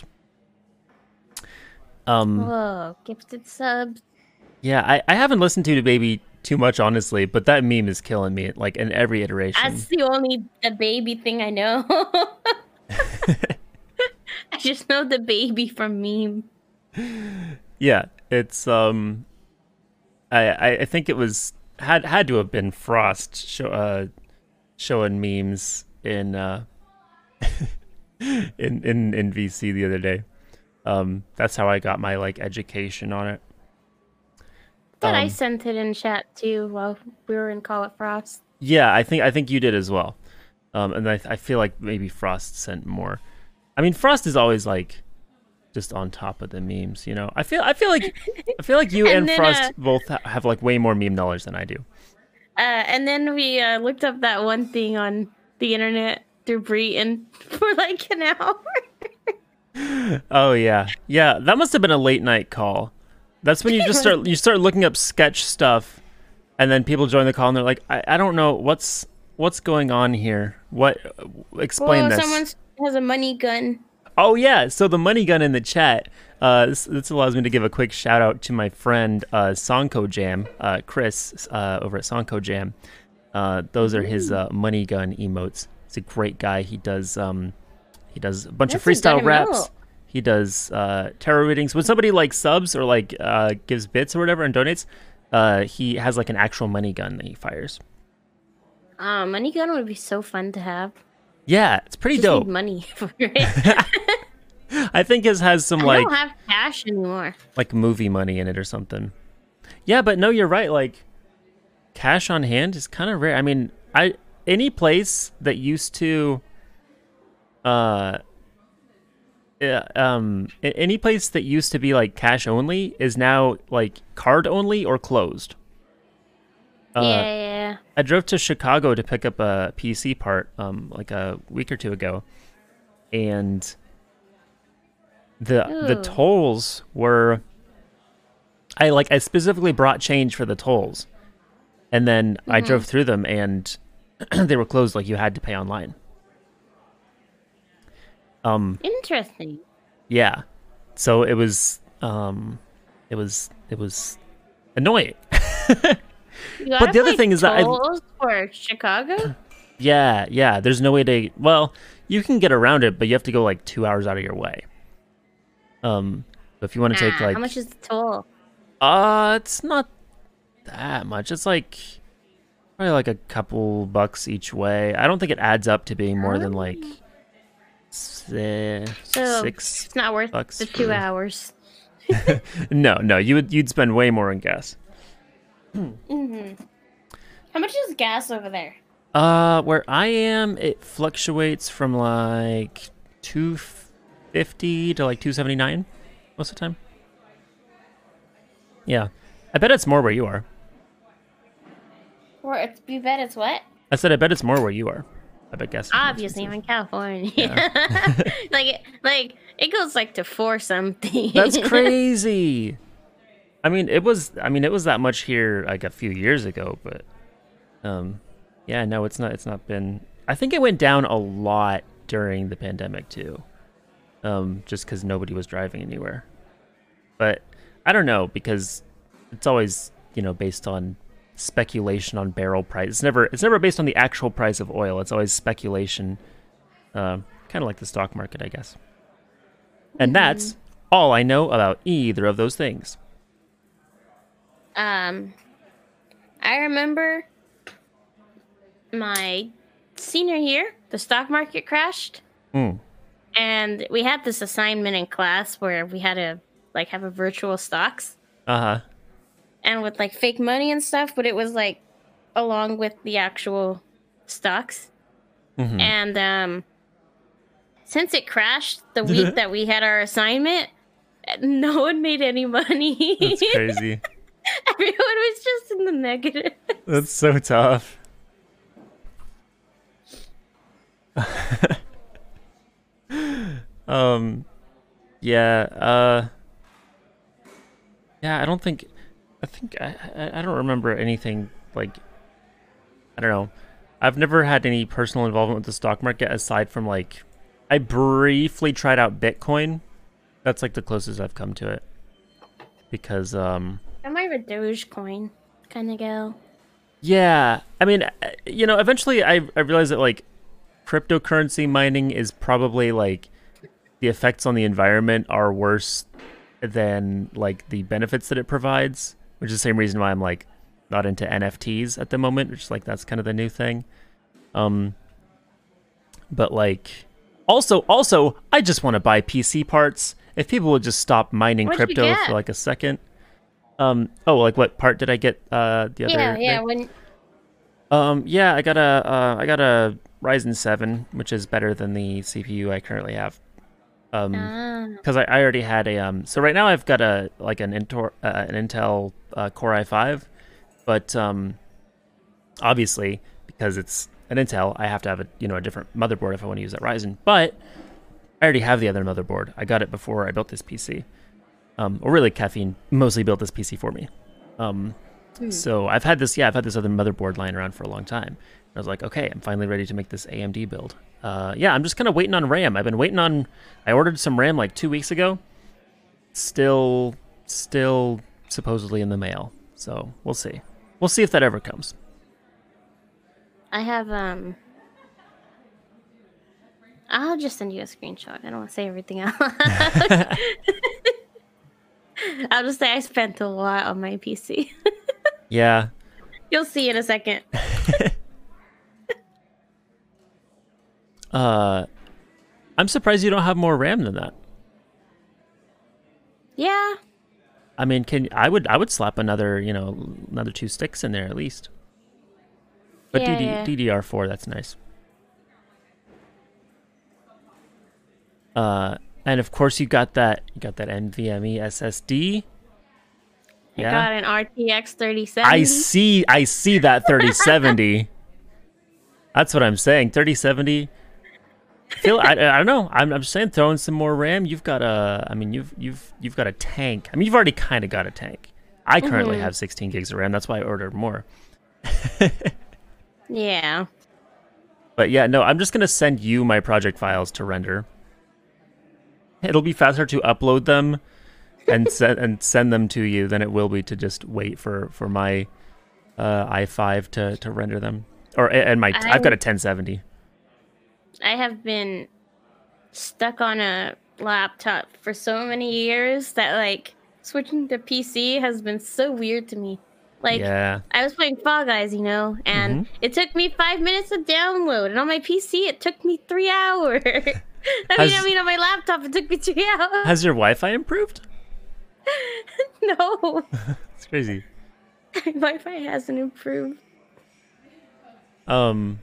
Um, Whoa, gifted subs. Yeah, I, I haven't listened to the baby too much, honestly, but that meme is killing me, like, in every iteration. That's the only the baby thing I know. I just know the baby from meme. Yeah, it's um, I I, I think it was had had to have been Frost show, uh, showing memes in uh, in in in V C the other day. Um, that's how I got my like education on it. But I Um, sent it in chat too while we were in Call It Frost. Yeah, I think I think you did as well. Um, and I I feel like maybe Frost sent more. I mean, Frost is always like just on top of the memes, you know. I feel I feel like I feel like you And and, then, Frost uh, both ha- have like way more meme knowledge than I do. Uh, and then we uh, looked up that one thing on the internet through Breton for like an hour. Oh yeah, yeah. That must have been a late night call. That's when you just start you start looking up sketch stuff, and then people join the call and they're like, I, I don't know what's what's going on here. What explain Well, this? someone has a money gun. Oh yeah, so the money gun in the chat. Uh, this, this allows me to give a quick shout out to my friend uh, Sonko Jam, uh, Chris uh, over at Sonko Jam. Uh, those are his uh, money gun emotes. He's a great guy. He does um, he does a bunch That's of a freestyle good raps. emote. He does uh, tarot readings. When somebody like subs or like uh, gives bits or whatever and donates, uh, he has like an actual money gun that he fires. Uh, money gun would be so fun to have. Yeah, it's pretty Just dope. need money for it. I think his has some I like don't have cash anymore. like movie money in it or something. Yeah, but no, you're right. Like cash on hand is kind of rare. I mean, I any place that used to, uh, yeah, um, a- any place that used to be like cash only is now like card only or closed. Uh, yeah, yeah. I drove to Chicago to pick up a P C part, um, like a week or two ago, and the the Ooh. tolls were. I like I specifically brought change for the tolls, and then I drove through them, and they were closed. Like you had to pay online. Um, Interesting. yeah, so it was, um, it was it was annoying. You But gotta the other pay thing is that I- tolls for Chicago. Yeah, yeah. There's no way to. Well, you can get around it, but you have to go like two hours out of your way. Um, if you want to take Ah, like, how much is the toll? uh, it's not that much. It's like probably like a couple bucks each way. I don't think it adds up to being more than like si- So six. it's not worth bucks the two for- hours. No, no. You would you'd spend way more on gas. How much is gas over there? Uh, where I am, it fluctuates from like two fifty to like two seventy nine most of the time. Yeah, I bet it's more where you are. Or it's, you bet it's what? I said I bet it's more where you are. I bet gas. is more Obviously, I'm expensive. in California. like, it, like it goes like to four something. That's crazy. I mean, it was. I mean, it was that much here like a few years ago, but um, yeah, no, it's not. It's not been. I think it went down a lot during the pandemic too, um, just because nobody was driving anywhere. But I don't know because it's always you know based on speculation on barrel price. It's never. It's never based on the actual price of oil. It's always speculation, uh, kind of like the stock market, I guess. And that's all I know about either of those things. Um, I remember my senior year, the stock market crashed, Mm. and we had this assignment in class where we had to like have a virtual stocks Uh huh. and with like fake money and stuff, but it was like along with the actual stocks. Mhm. And um, since it crashed the week that we had our assignment, no one made any money. That's crazy. Everyone was just in the negative. That's so tough. um, yeah. Uh, yeah. I don't think. I think I. I I don't remember anything like. I don't know. I've never had any personal involvement with the stock market aside from like, I briefly tried out Bitcoin. That's like the closest I've come to it. Because um. I might have a Dogecoin. kind of go. Yeah, I mean, uh, you know, eventually I I realized that like cryptocurrency mining is probably like the effects on the environment are worse than like the benefits that it provides, which is the same reason why I'm like not into N F Ts at the moment, which is like that's kind of the new thing. Um, but like also also I just want to buy P C parts. If people would just stop mining What'd you crypto get? for like a second. Um, oh, like what part did I get? Uh, the other. Yeah, yeah. day? When Um, yeah, I got a uh, I got a Ryzen seven, which is better than the C P U I currently have. Um, ah, because I, I already had a um. So right now I've got a like an Intel uh, an Intel uh, Core i five, but um, obviously because it's an Intel, I have to have a you know a different motherboard if I want to use that Ryzen. But I already have the other motherboard. I got it before I built this P C. Um, or really, Caffeine mostly built this P C for me. Um. So I've had this, yeah, I've had this other motherboard lying around for a long time. I was like, okay, I'm finally ready to make this A M D build. Uh, yeah, I'm just kind of waiting on RAM. I've been waiting on, I ordered some RAM like two weeks ago. Still, still supposedly in the mail. So we'll see. We'll see if that ever comes. I have um. I'll just send you a screenshot. I don't want to say everything out loud. I'll just say I spent a lot on my P C. Yeah. You'll see in a second. uh, I'm surprised you don't have more RAM than that. Yeah. I mean, can I would I would slap another you know another two sticks in there at least. But Yeah, D D, yeah. D D R four, that's nice. Uh, and of course you got that you got that NVMe S S D. I Yeah. got an R T X thirty seventy. I see I see that thirty seventy. That's what I'm saying. thirty seventy. Feel I, I don't know. I'm I'm just saying throw in some more RAM. You've got a I mean you've you've you've got a tank. I mean you've already kind of got a tank. I currently Mhm. have sixteen gigs of RAM. That's why I ordered more. Yeah. But yeah, no, I'm just going to send you my project files to render. It'll be faster to upload them and send and send them to you than it will be to just wait for for my uh, i five to to render them. Or and my I- I've got a ten seventy. I have been stuck on a laptop for so many years that like switching to P C has been so weird to me. Like Yeah. I was playing Fall Guys, you know, and Mhm. it took me five minutes to download, and on my P C it took me three hours. I mean, Has- I mean, on my laptop it took me three hours. Has your Wi-Fi improved? No, It's crazy. my Wi-Fi hasn't improved. Um.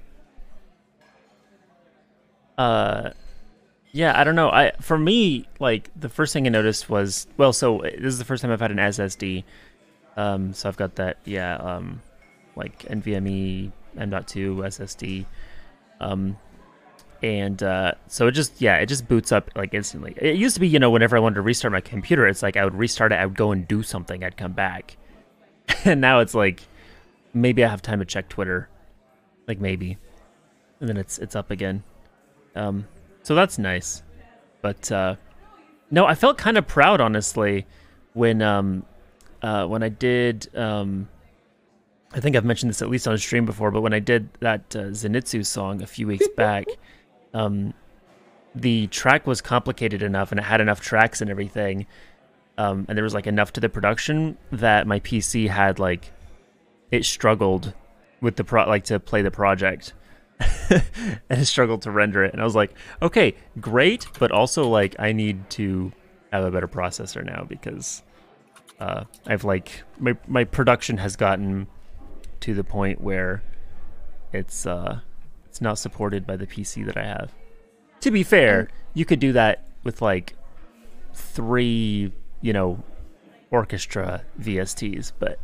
Uh, yeah, I don't know. I for me, like the first thing I noticed was well, so this is the first time I've had an S S D. Um, so I've got that, yeah, um, like NVMe M dot two S S D. Um, and uh, so it just yeah, it just boots up like instantly. It used to be, you know, whenever I wanted to restart my computer, it's like I would restart it, I would go and do something, I'd come back, and now it's like maybe I have time to check Twitter, like maybe, and then it's it's up again. Um, so that's nice, but uh, no, I felt kind of proud, honestly, when um, uh, when I did. Um, I think I've mentioned this at least on stream before, but when I did that uh, Zenitsu song a few weeks back, um, the track was complicated enough, and it had enough tracks and everything, um, and there was like enough to the production that my P C had like it struggled with the pro like to play the project. And it struggled to render it, and I was like, okay, great, but also like I need to have a better processor now because uh, I've like my my production has gotten to the point where it's uh it's not supported by the P C that I have. To be fair, you could do that with like three, you know, orchestra V S Ts, but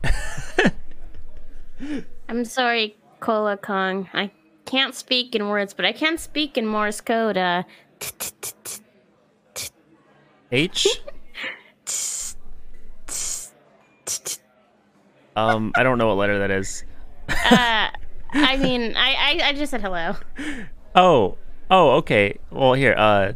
I'm sorry, Cola Kong. I can't speak in words, but I can speak in Morse code. Uh, H. Um, I don't know what letter that is. uh, I mean, I, I, I just said hello. Oh, oh, okay. Well, here. Uh,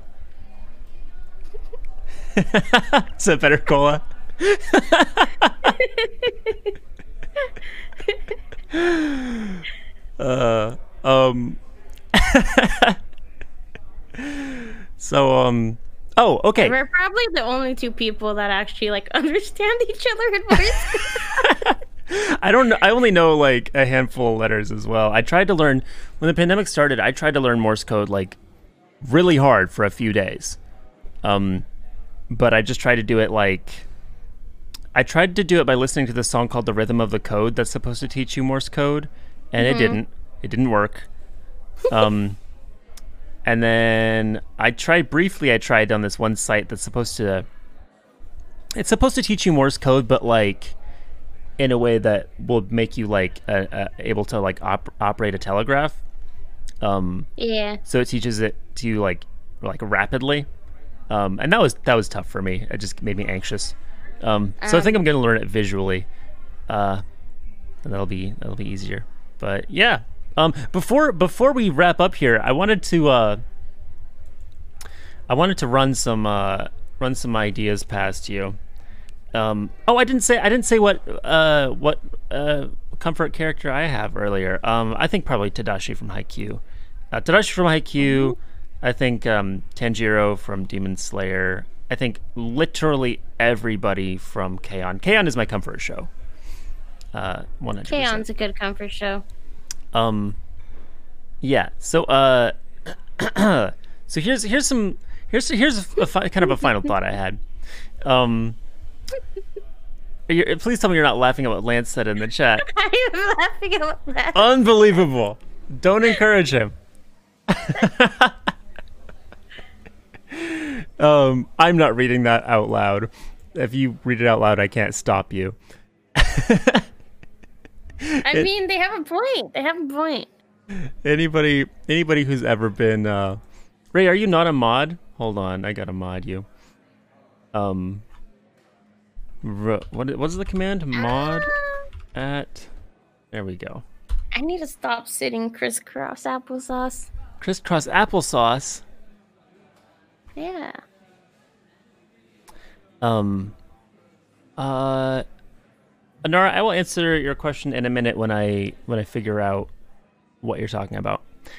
is that better, Cola? uh, um. so um. Oh, okay. We're probably the only two people that actually like understand each other in Morse. I don't know. I only know like a handful of letters as well. I tried to learn when the pandemic started. I tried to learn Morse code like really hard for a few days. Um, but I just tried to do it like I tried to do it by listening to this song called "The Rhythm of the Code" that's supposed to teach you Morse code, and mm-hmm. it didn't. It didn't work. Um, and then I tried briefly. I tried on this one site that's supposed to. It's supposed to teach you Morse code, but like in a way that will make you like uh, uh, able to like op- operate a telegraph. Um, yeah. So it teaches it to you like like rapidly, um, and that was that was tough for me. It just made me anxious. Um, so um, I think I'm gonna learn it visually, uh, and that'll be that'll be easier. But yeah, um, before before we wrap up here, I wanted to uh, I wanted to run some uh, run some ideas past you. Um, oh, I didn't say I didn't say what uh, what uh, comfort character I have earlier. Um, I think probably Tadashi from Haikyuu. Uh, Tadashi from Haikyuu. I think um, Tanjiro from Demon Slayer. I think literally everybody from K-On! K-On! Is my comfort show. Uh, one hundred percent. K-On's a good comfort show. Um, yeah. So, uh, so here's here's some here's here's a fi- kind of a final thought I had. Um, you're, please tell me you're not laughing at what Lance said in the chat. I am laughing at what Lance. Unbelievable! Don't encourage him. um, I'm not reading that out loud. If you read it out loud, I can't stop you. I it, mean, they have a point. They have a point. Anybody, anybody who's ever been, uh, Ray, are you not a mod? Hold on, I gotta mod you. Um, r- what what is the command? Mod uh, at. There we go. I need to stop sitting crisscross applesauce. Crisscross applesauce. Yeah. Um. Uh. Anara, I will answer your question in a minute when I when I figure out what you're talking about.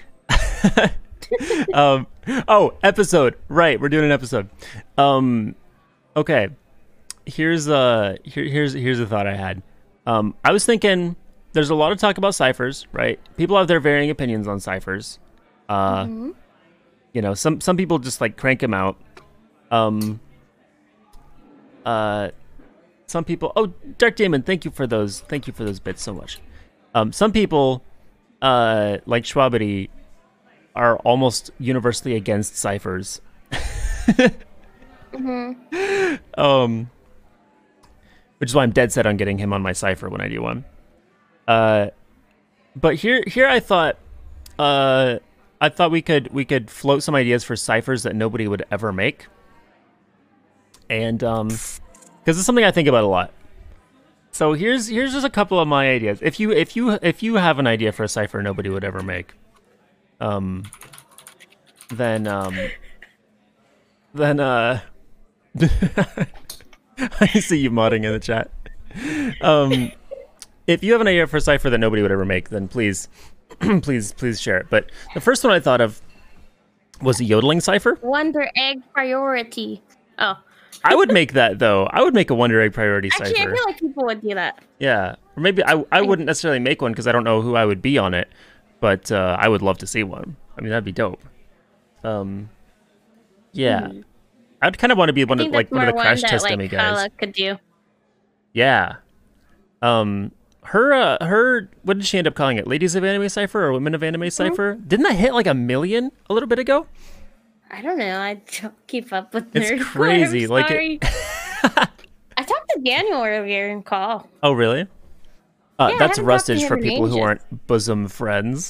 um. Oh, episode. Right, we're doing an episode. Um. Okay. Here's uh. Here, here's here's a thought I had. Um. I was thinking. There's a lot of talk about ciphers, right? People have their varying opinions on ciphers. Uh, mm-hmm. You know, some some people just like crank them out. Um, uh, some people. Oh, Dark Damon, thank you for those. Thank you for those bits so much. Um, some people, uh, like Schwabity, are almost universally against ciphers. mm-hmm. Um, which is why I'm dead set on getting him on my cipher when I do one. Uh, but here, here I thought, uh, I thought we could we could float some ideas for ciphers that nobody would ever make, and um, because it's something I think about a lot. So here's here's just a couple of my ideas. If you if you if you have an idea for a cipher nobody would ever make, um, then um, then uh, I see you modding in the chat. Um. If you have an idea for a cipher that nobody would ever make, then please, please, please share it. But the first one I thought of was a yodeling cipher. Wonder Egg Priority. Oh. I would make that, though. I would make a Wonder Egg Priority Actually, cipher. Actually, I feel like people would do that. Yeah. Or maybe I, I wouldn't necessarily make one because I don't know who I would be on it. But uh, I would love to see one. I mean, that'd be dope. Um, yeah. Mm. I'd kind of want to be one of, like, one of the crash test like, dummy guys. Kala could do. Yeah. Um... Her, uh, her, what did she end up calling it? Ladies of Anime Cipher or Women of Anime Cipher? Mm-hmm. Didn't that hit like a million a little bit ago? I don't know. I don't keep up with it's nerd. It's crazy. Like it... I talked to Daniel earlier in call. Oh, really? Uh, yeah, that's rustage for people who aren't bosom friends.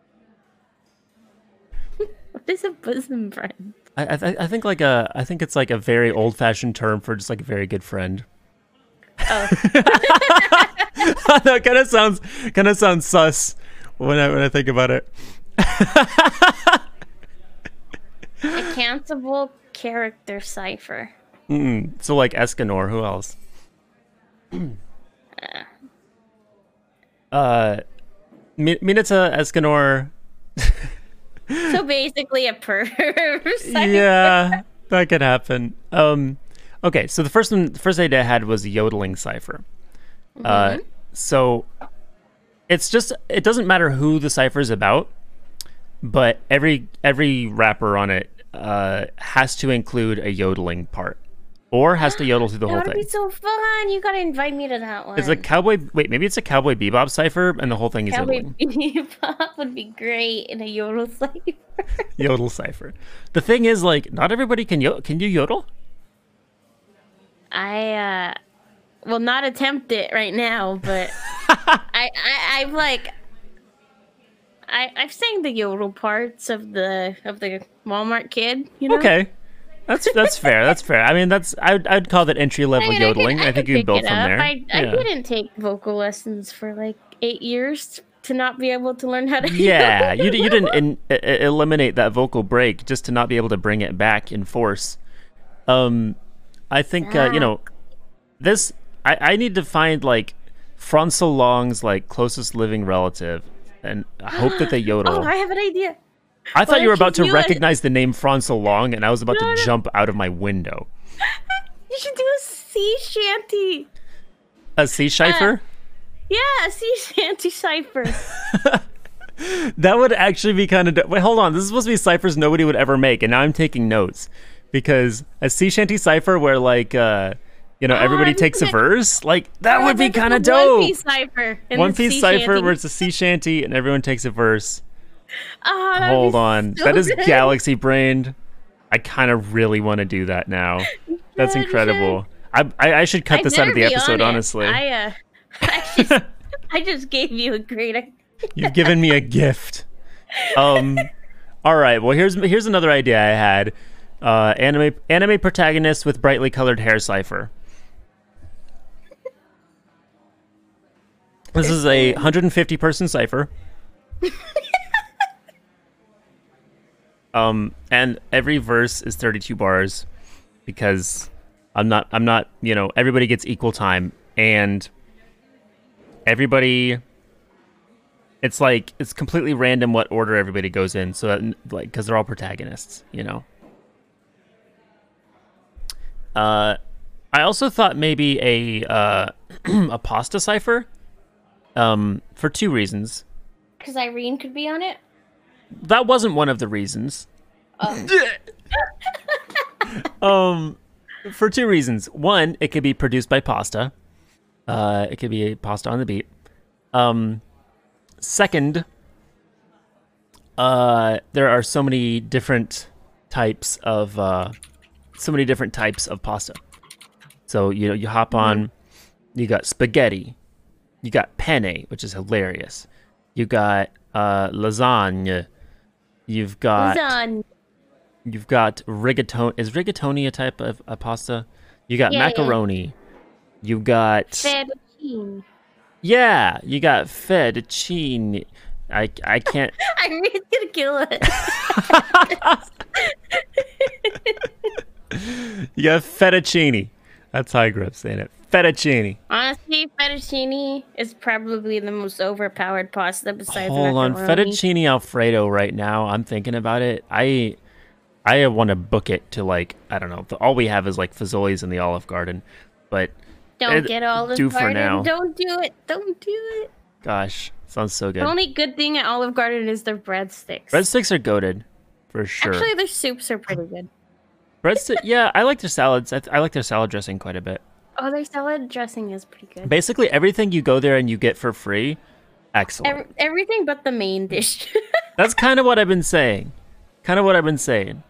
What is a bosom friend? I, I, I think like a, I think it's like a very old-fashioned term for just like a very good friend. Oh. That kind of sounds kind of sounds sus when I when I think about it. A countable character cipher. Mm-mm. So like Escanor, who else? Uh, Mi- Minato Escanor. So basically a perv. Cipher. Yeah, that could happen. Um, okay, so the first one, the first idea I had was a yodeling cipher. Uh, Mhm. so it's just it doesn't matter who the cipher is about, but every every rapper on it uh, has to include a yodeling part, or has to yodel through the That whole would thing. be so fun. You gotta invite me to that one. It's a cowboy. Wait, maybe it's a Cowboy Bebop cipher, and the whole thing is Cowboy yodeling. Bebop would be great in a yodel cipher. Yodel cipher. The thing is, like, not everybody can yo- can you yodel? I uh will not attempt it right now, but I, I I've like I I've sang the yodel parts of the of the Walmart kid, you know? Okay, that's that's fair. That's fair. I mean, that's I'd I'd call that entry I level mean, yodeling. I, I, could, I think could you can pick build it from up. there. I I Yeah. didn't take vocal lessons for like eight years to not be able to learn how to Yeah, yodel. you di- you didn't in, e- e- eliminate that vocal break just to not be able to bring it back in force. Um, I think uh, you know this. I I need to find like Franzel Long's like closest living relative, and I hope that they yodel. Oh, I have an idea. I thought what you were if about you to do it- recognize the name Franzel Long, and I was about No, to no. jump out of my window. You should do a sea shanty. A sea cipher? Yeah, a sea shanty cipher. That would actually be kind of. Do- Wait, hold on. This is supposed to be ciphers nobody would ever make, and now I'm taking notes because a sea shanty cipher where like uh, you know Oh, everybody I'm takes a thinking- verse, like that would be Like a kind of One dope. Piece cipher. in One the piece sea cipher shanty. where it's a sea shanty and everyone takes a verse. Oh, that'd Hold be on, so that is good. galaxy brained. I kind of really want to do that now. That's should, you incredible. I, I I should cut I'd this out of the never be on episode, it. honestly. I uh, I just, I just gave you a great idea. You've given me a gift. Um, all right. Well, here's here's another idea I had. Uh, anime anime protagonist with brightly colored hair cipher. This is a one hundred fifty person cipher. Um, and every verse is thirty-two bars because I'm not I'm not you know everybody gets equal time and everybody. It's like it's completely random what order everybody goes in, so that, like because they're all protagonists, you know. Uh, I also thought maybe a uh, a pasta cipher, um, for two reasons. Because Irene could be on it. That wasn't one of the reasons. Oh. um, for two reasons. One, it could be produced by Pasta. Uh, it could be a Pasta on the beat. Um. Second, uh, there are so many different types of uh, so many different types of pasta. So you know, you hop on, you got spaghetti, you got penne, which is hilarious. You got uh, lasagna. You've got Lasagna. you've got rigatoni. Is rigatoni a type of a pasta? You got Yeah, yeah. macaroni. You got Fettuccine. yeah, you got fettuccine. I I can't. Irene's gonna kill it. You got fettuccine. That's how I grew up saying it. Fettuccine. Honestly, fettuccine is probably the most overpowered pasta besides Hold on, macaroni. fettuccine alfredo. Right now, I'm thinking about it. I I want to book it to like I don't know. All we have is like Fazoli's in the Olive Garden, but Don't it- get all this do for garden. now. Don't do it. Don't do it. Gosh, sounds so good. The only good thing at Olive Garden is their breadsticks. Breadsticks are goated, for sure. Actually, their soups are pretty good. Breadstick, yeah, I like their salads. I, th- I like their salad dressing quite a bit. Oh, their salad dressing is pretty good. Basically, everything you go there and you get for free, excellent. Ev- everything but the main dish. That's kind of what I've been saying. Kind of what I've been saying.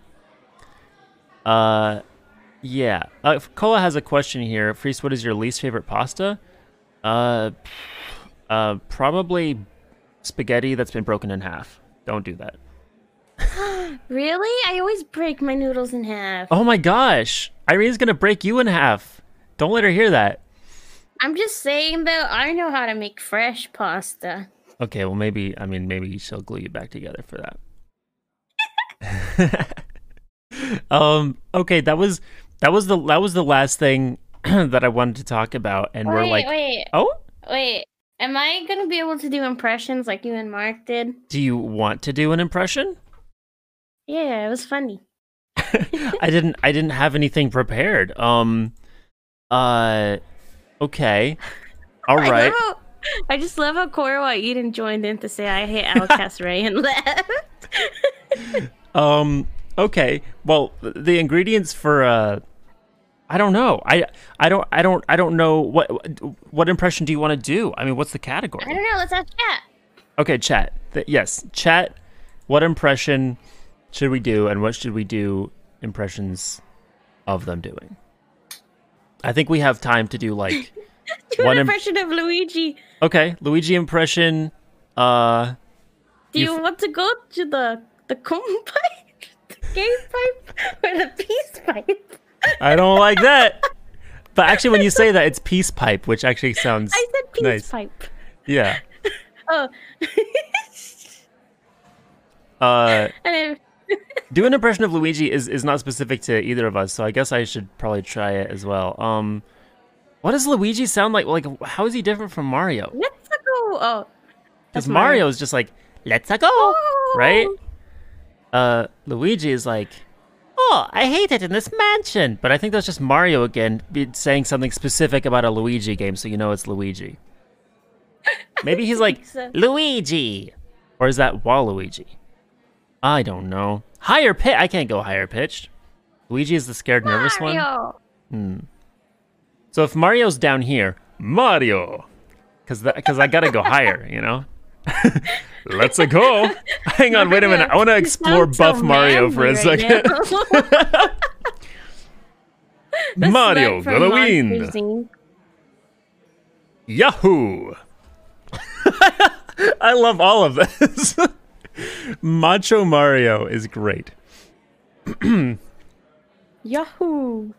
Uh, yeah. Uh, Kola has a question here. Priest, what is your least favorite pasta? Uh, uh, probably spaghetti that's been broken in half. Don't do that. Really? I always break my noodles in half. Oh my gosh, Irene's gonna break you in half. Don't let her hear that. I'm just saying though, I know how to make fresh pasta. Okay, well maybe I mean maybe she'll glue you back together for that. um. Okay, that was that was the that was the last thing that I wanted to talk about, and wait, we're like, wait, oh, wait. Am I gonna be able to do impressions like you and Mark did? Do you want to do an impression? Yeah, it was funny. I didn't I didn't have anything prepared. Um uh okay. All I right. love how, I just love how Korwa Eden joined in to say I hate Outcast Ray and left. Um okay. Well, the ingredients for uh I don't know. I I don't I don't I don't know what what impression do you want to do? I mean, what's the category? I don't know, let's have chat. Okay, chat. Th- yes, chat. What impression should we do, and what should we do impressions of them doing? I think we have time to do like Do one an im- impression of Luigi. Okay, Luigi impression. Uh, Do you you f- want to go to the the cone pipe, the game pipe, or the peace pipe? I don't like that. But actually, when you say that, it's peace pipe, which actually sounds I said peace nice. pipe. Yeah. Oh. Uh, and it, do an impression of Luigi is is not specific to either of us, so I guess I should probably try it as well. Um, what does Luigi sound like? Like, how is he different from Mario? let's go. Oh, Because that's Mario is just like, let's go, Oh. right? Uh, Luigi is like, oh, I hate it in this mansion. But I think that's just Mario again be saying something specific about a Luigi game, so you know it's Luigi. Maybe he's like, so. Luigi. Or is that Waluigi? I don't know. Higher pitch. I can't go higher pitched. Luigi is the scared, nervous one. Mario. Hmm. So if Mario's down here, Mario, because because I gotta go higher, you know. Let's go. Hang on, wait a minute. I want to You explore sound so Buff Mario for a manly right second. now. The Mario, slug from gonna Monsters, win. Incorporated. Yahoo! I love all of this. Macho Mario is great. Yahoo!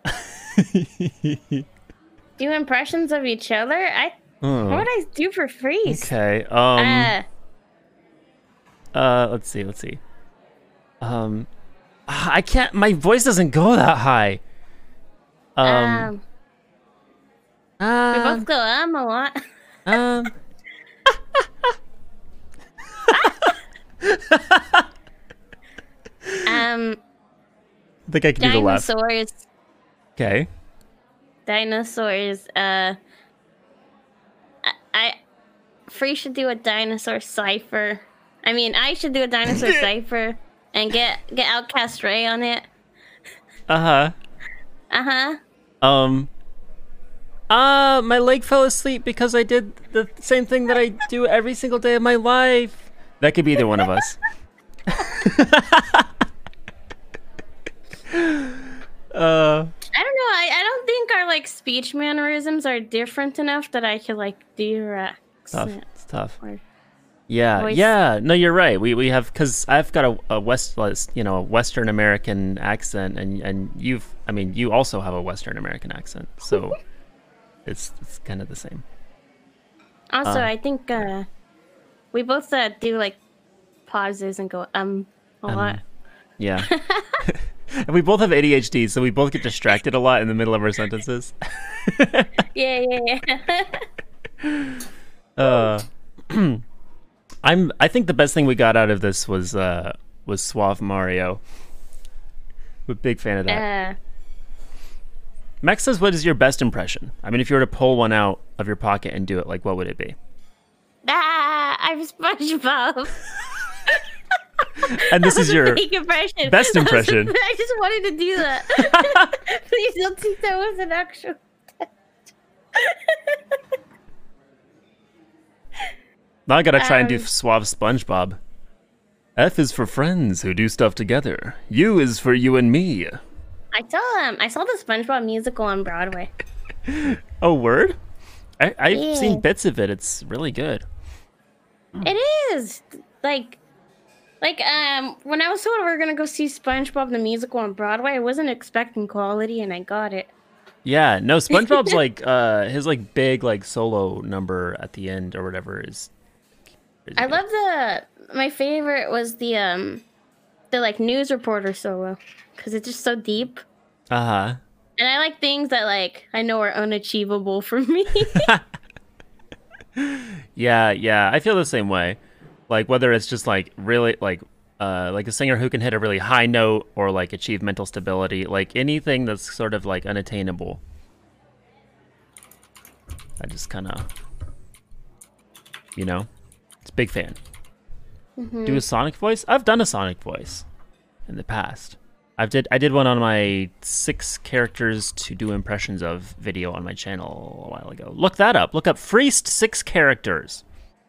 Do impressions of each other? I Oh, what would I do for freeze? okay. Um. Uh, Uh, let's see, let's see. Um, I can't. My voice doesn't go that high. Um, um, we um, both go um a lot. um. Um, I think I can do the laugh. dinosaurs. Okay. Dinosaurs. Uh, I, I, Free should do a dinosaur cipher. I mean, I should do a dinosaur cipher and get get Outcast Ray on it. Uh huh. Uh huh. Um. Uh, my leg fell asleep because I did the same thing that I do every single day of my life. That could be either one of us. uh. I don't know. I, I don't think our like speech mannerisms are different enough that I could like do your Tough. accent. It's tough. Or- Yeah, voice. yeah. No, you're right. We we have because I've got a, a west, you know, Western American accent, and and you've, I mean, you also have a Western American accent, so it's it's kind of the same. Also, Uh. I think uh, we both uh, do like pauses and go um a Um, lot. Yeah. And we both have A D H D, so we both get distracted a lot in the middle of our sentences. Yeah, yeah, yeah. uh, I'm. I think the best thing we got out of this was uh was Suave Mario. I'm a big fan of that. uh, Max says, "What is your best impression?" I mean, if you were to pull one out of your pocket and do it, like, what would it be? ah, I'm SpongeBob. And this is your Fake impression. best impression. I just wanted to do that. Please don't think that was an actual. Now I gotta try and do Um, Suave SpongeBob. F is for friends who do stuff together. U is for you and me. I saw um, I saw the SpongeBob musical on Broadway. Oh, word? I, I've Yeah. seen bits of it. It's really good. It is like, like um, when I was told we were gonna go see SpongeBob the musical on Broadway, I wasn't expecting quality, and I got it. Yeah, no, SpongeBob's like uh his like big like solo number at the end or whatever is. is I good. love the. My favorite was the um, the like news reporter solo, because it's just so deep, Uh huh. and I like things that like I know are unachievable for me. Yeah, yeah, I feel the same way. Like whether it's just like really like uh like a singer who can hit a really high note or like achieve mental stability, like anything that's sort of like unattainable. I just kind of, you know, it's a big fan. Mm-hmm. Do a Sonic voice? I've done a Sonic voice in the past. I've did I did one on my six characters to do impressions of video on my channel a while ago. Look that up. Look up Freest six characters.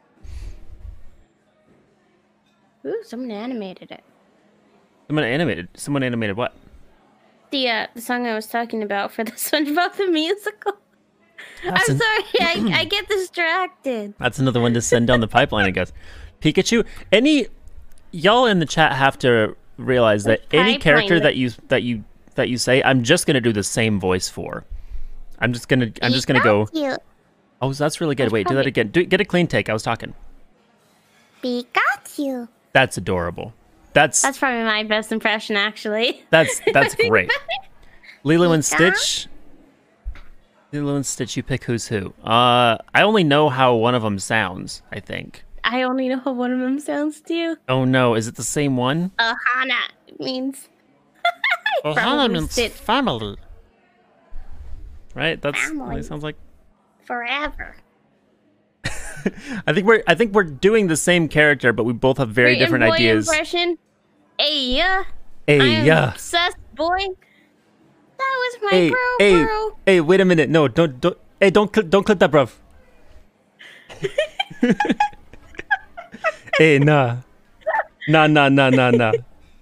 Ooh, someone animated it. Someone animated. Someone animated what? The uh, the song I was talking about for the SpongeBob the musical. That's I'm an- sorry, I, I get distracted. That's another one to send down the pipeline, I guess. Pikachu. Any y'all in the chat have to realize that The any character pipeline. that you that you that you say, I'm just gonna do the same voice for. I'm just gonna I'm just gonna go. Pikachu. Oh, that's really good. That's Wait, do that probably- again. Do, get a clean take. I was talking. Pikachu. That's adorable. That's That's probably my best impression, actually. that's that's great. Lilo and Pika? Stitch. Lilo and Stitch. You pick who's who. Uh, I only know how one of them sounds. I think. I only know how one of them sounds too. Oh no, is it the same one? Ohana means. Ohana Probably means Stitch. family. Right? That's what Family. it sounds like. Forever. I think we're I think we're doing the same character, but we both have very Great different boy ideas. Impression. Hey, yeah. Hey, I am yeah. obsessed, boy. That was my Hey, bro, hey, bro. hey, wait a minute. No, don't don't hey, don't cl- don't clip that, bruv. Hey, nah. Nah, nah, nah, nah, nah.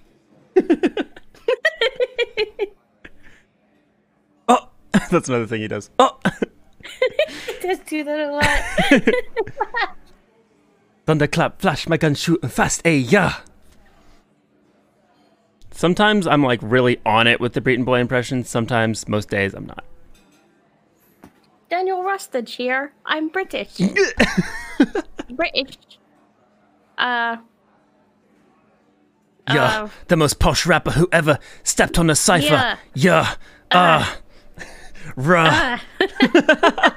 Oh, that's another thing he does. Oh. Just do that a lot. Thunderclap, flash, my gun shooting fast, hey, yeah. Sometimes I'm like really on it with the Breton Boy impressions. Sometimes, most days, I'm not. Daniel Rustage here. I'm British. British. Uh. Yeah, uh, the most posh rapper who ever stepped on a cipher. Yeah. Yeah, ah, rah. uh,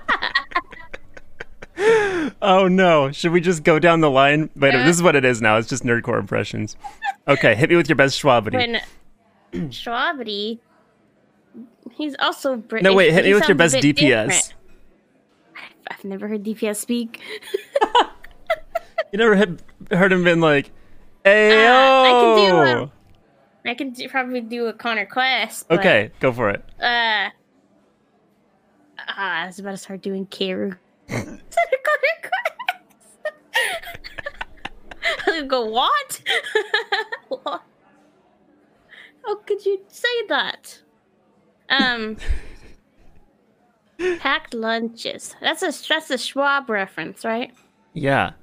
Oh no, should we just go down the line? Wait, Uh. this is what it is now. It's just nerdcore impressions. Okay, hit me with your best Schwabity. when Schwabity, he's also British. No, wait, but hit he me with your sounds a best bit D P S. different. I've never heard D P S speak. You never had, heard him been like, "Ayo." Uh, I can do a- I can do, probably do a Connor Quest. But, Okay, go for it. Uh. Ah, I was about to start doing Karu. Connor Quest. I go what? What? How could you say that? Um. Packed lunches. That's a that's a Schwab reference, right? Yeah.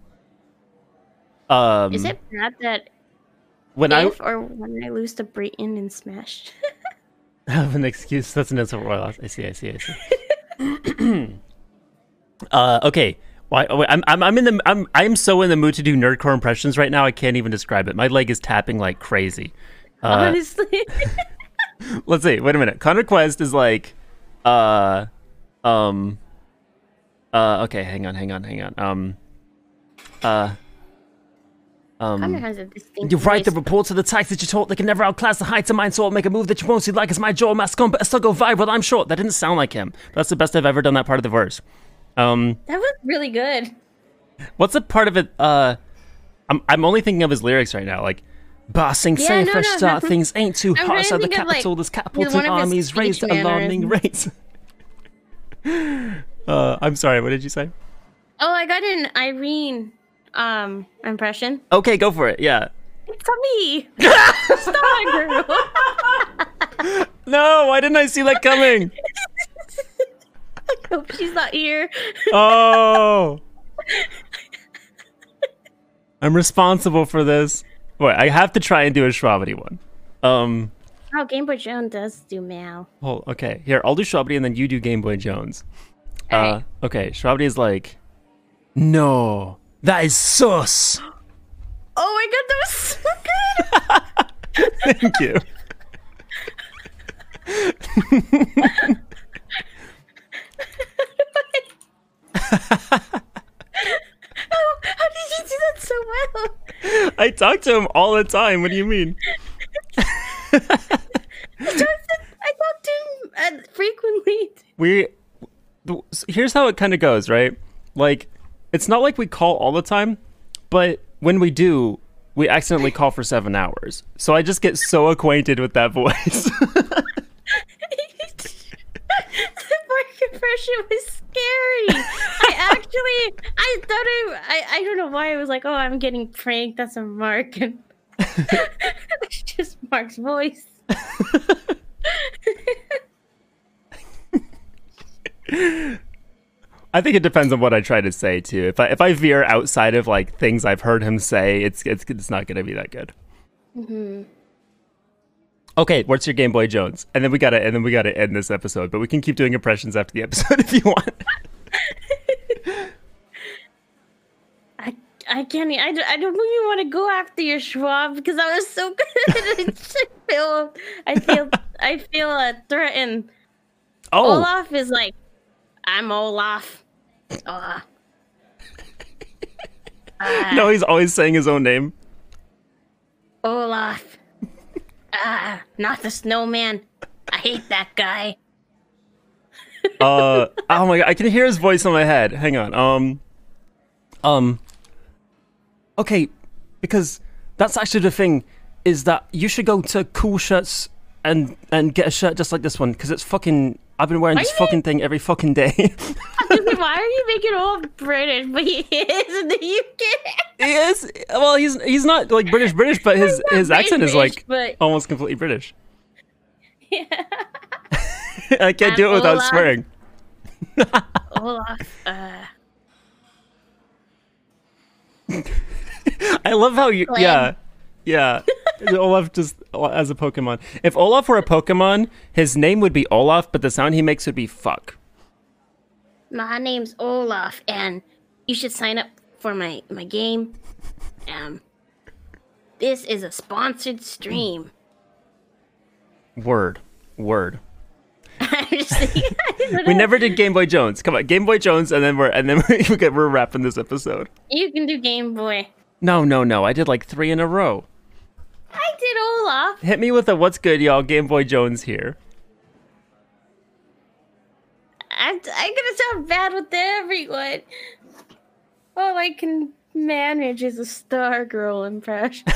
Um, Is it bad that when I if or when I lose to Brayton in Smash? have an excuse? That's an insult royal. I see. I see. I see. uh, okay. Why? oh, wait, I'm I'm I'm in the I'm I'm so in the mood to do nerdcore impressions right now. I can't even describe it. My leg is tapping like crazy. Uh, Honestly. let's see. Wait a minute. Connor Quest is like, uh, um, uh. Okay, hang on, hang on, hang on. Um, uh, Connor um. has a distinct You write the voice. reports of the types that you taught. They can never outclass the heights of mine, so I'll make a move that you won't see like as my jaw. My scum, but I still go viral. I'm short. That didn't sound like him. But that's the best I've ever done that part of the verse. Um, That was really good. what's the part of it? Uh, I'm I'm only thinking of his lyrics right now. Like, bossing, Yeah, saying no, fresh no, start, no. things ain't too I'm hot. trying So to the think of, like, capital, there's catapults one and of his armies speech raised at alarming mannerisms. rates. uh, I'm sorry. What did you say? Oh, I got an Irene um impression. Okay, go for it. Yeah. It's me. Star girl. No, why didn't I see that coming? Hope she's not here. Oh. I'm responsible for this. Wait, I have to try and do a Schwabity one. Um, Oh, Game Boy Jones does do meow. oh, okay. Here, I'll do Schwabity and then you do Game Boy Jones. Uh, Alright. okay, Schwabity is like, no, that is sus. Oh my god, that was so good. Thank you. I talk to him all the time. What do you mean? I talk to, I talk to him uh, frequently. We here's how it kind of goes, right? Like, it's not like we call all the time, but when we do, we accidentally call for seven hours. So I just get so acquainted with that voice. The Mark impression was scary. I actually, I thought I, I, I don't know why I was like, oh, I'm getting pranked. That's a Mark, and it's just Mark's voice. I think it depends on what I try to say too. If I if I veer outside of like things I've heard him say, it's it's it's not going to be that good. Mm-hmm. Okay, what's your Game Boy Jones? And then we gotta and then we gotta end this episode. But we can keep doing impressions after the episode if you want. I I can't. e- I, don't- I don't even want to go after your Schwab because I was so good at it. I feel I feel I feel uh, threatened. Oh, Olaf is like, I'm Olaf. Uh, uh, no, he's always saying his own name. Olaf. Ah, not the snowman. I hate that guy. Uh, oh my god, I can hear his voice in my head. Hang on. Um, um. Okay, because that's actually the thing, is that you should go to Cool Shirts and and get a shirt just like this one, because it's fucking. I've been wearing Are this you fucking thing every fucking day. Why are you making all British? But he is in the U K. He is. Well, he's he's not like British British, but his not his accent is British, like but- almost completely British. Yeah. I can't I'm do it without Olaf. swearing. Olaf. Uh, I love how you. Glenn. Yeah, yeah. Olaf just as a Pokemon. If Olaf were a Pokemon, his name would be Olaf, but the sound he makes would be fuck. my name's Olaf, and you should sign up for my my game. Um, this is a sponsored stream. Word, word. I'm just thinking, We never did Game Boy Jones. Come on, Game Boy Jones, and then we're and then we're, we're wrapping this episode. You can do Game Boy. No, no, no. I did like three in a row. I did Olaf. Hit me with a what's good, y'all. Game Boy Jones here. I'm, I'm gonna sound bad with everyone. All I can manage is a Stargirl impression.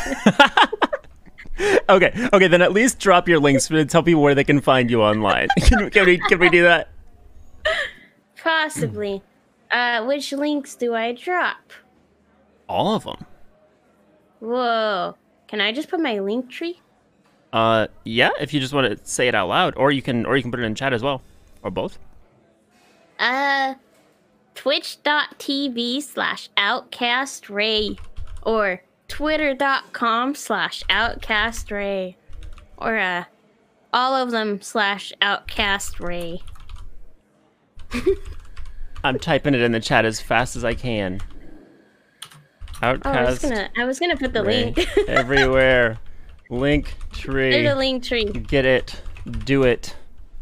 Okay, okay. Then at least drop your links to tell people where they can find you online. Can, can we can we do that? Possibly. Uh, which links do I drop? All of them. Whoa. Can I just put my link tree? Uh, yeah. If you just want to say it out loud, or you can or you can put it in chat as well, or both. Uh, twitch.tv slash outcastray or twitter.com slash outcastray or uh, all of them slash outcastray. I'm typing it in the chat as fast as I can. Oh, I was Outcast gonna, I was gonna put the Ray. link. everywhere. Link tree. There's a link tree. Get it. Do it.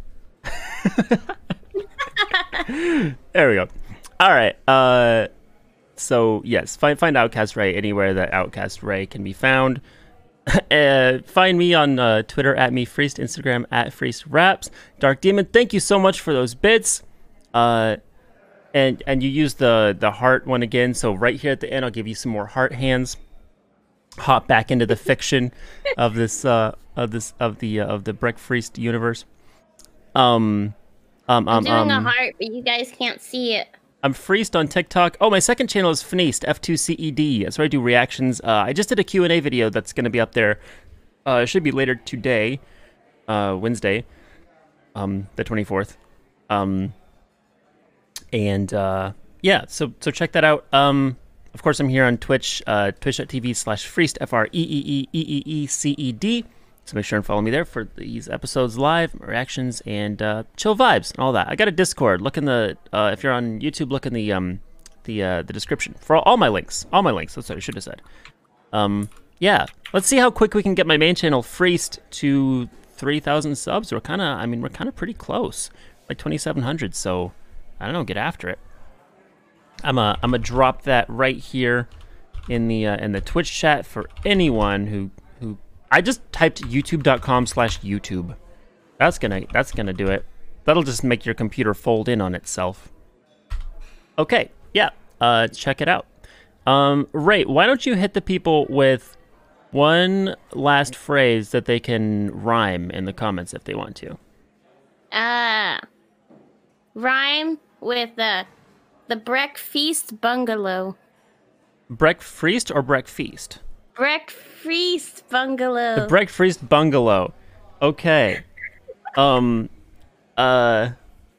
There we go. All right. Uh, so yes, find find Outcast Ray anywhere that Outcast Ray can be found. Uh, find me on uh, Twitter at me Freest, Instagram at Freest Raps. Dark Demon, thank you so much for those bits. Uh, and and you use the the heart one again. So right here at the end, I'll give you some more heart hands. Hop back into the fiction of this uh of this of the uh, of the Breck Freest universe. Um, um, I'm um, doing um, a heart, but you guys can't see it. I'm Freest on TikTok. Oh, my second channel is Fneast, F two C E D. That's where I do reactions. Uh, I just did a Q and A video that's going to be up there. Uh, it should be later today, uh, Wednesday, um, the twenty-fourth. Um, and uh, yeah, so so check that out. Um, of course, I'm here on Twitch, uh, twitch.tv slash Freest, F R E E E E E E C E D. So make sure and follow me there for these episodes live, reactions, and uh, chill vibes and all that. I got a Discord. Look in the uh, if you're on YouTube, look in the um the uh, the description for all, all my links. All my links. That's what I should have said. Um, yeah. Let's see how quick we can get my main channel Freest to three thousand subs. We're kind of, I mean, we're kind of pretty close, like twenty-seven hundred. So I don't know, get after it. I'm a I'm a drop that right here in the uh, in the Twitch chat for anyone who who. I just typed youtube dot com slash YouTube. That's gonna that's gonna do it. That'll just make your computer fold in on itself. Okay, yeah, uh, check it out. Um, Ray, why don't you hit the people with one last phrase that they can rhyme in the comments if they want to. Uh, rhyme with the the breakfast bungalow. Breakfast or breakfast? Breakfast bungalow. The breakfast bungalow. Okay. um. Uh.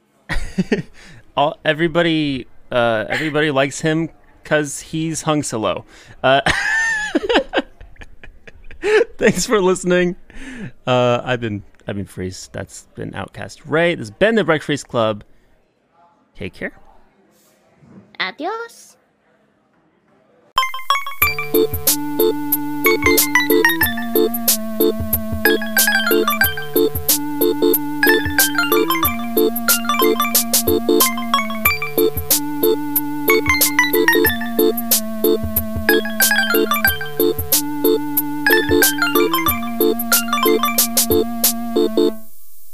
all everybody. Uh. Everybody likes him because he's hung so low. Uh. Thanks for listening. Uh. I've been. I've been Freeze. That's been Outcast Ray. This has been the Breakfast Club. Take care. Adios. Thank you.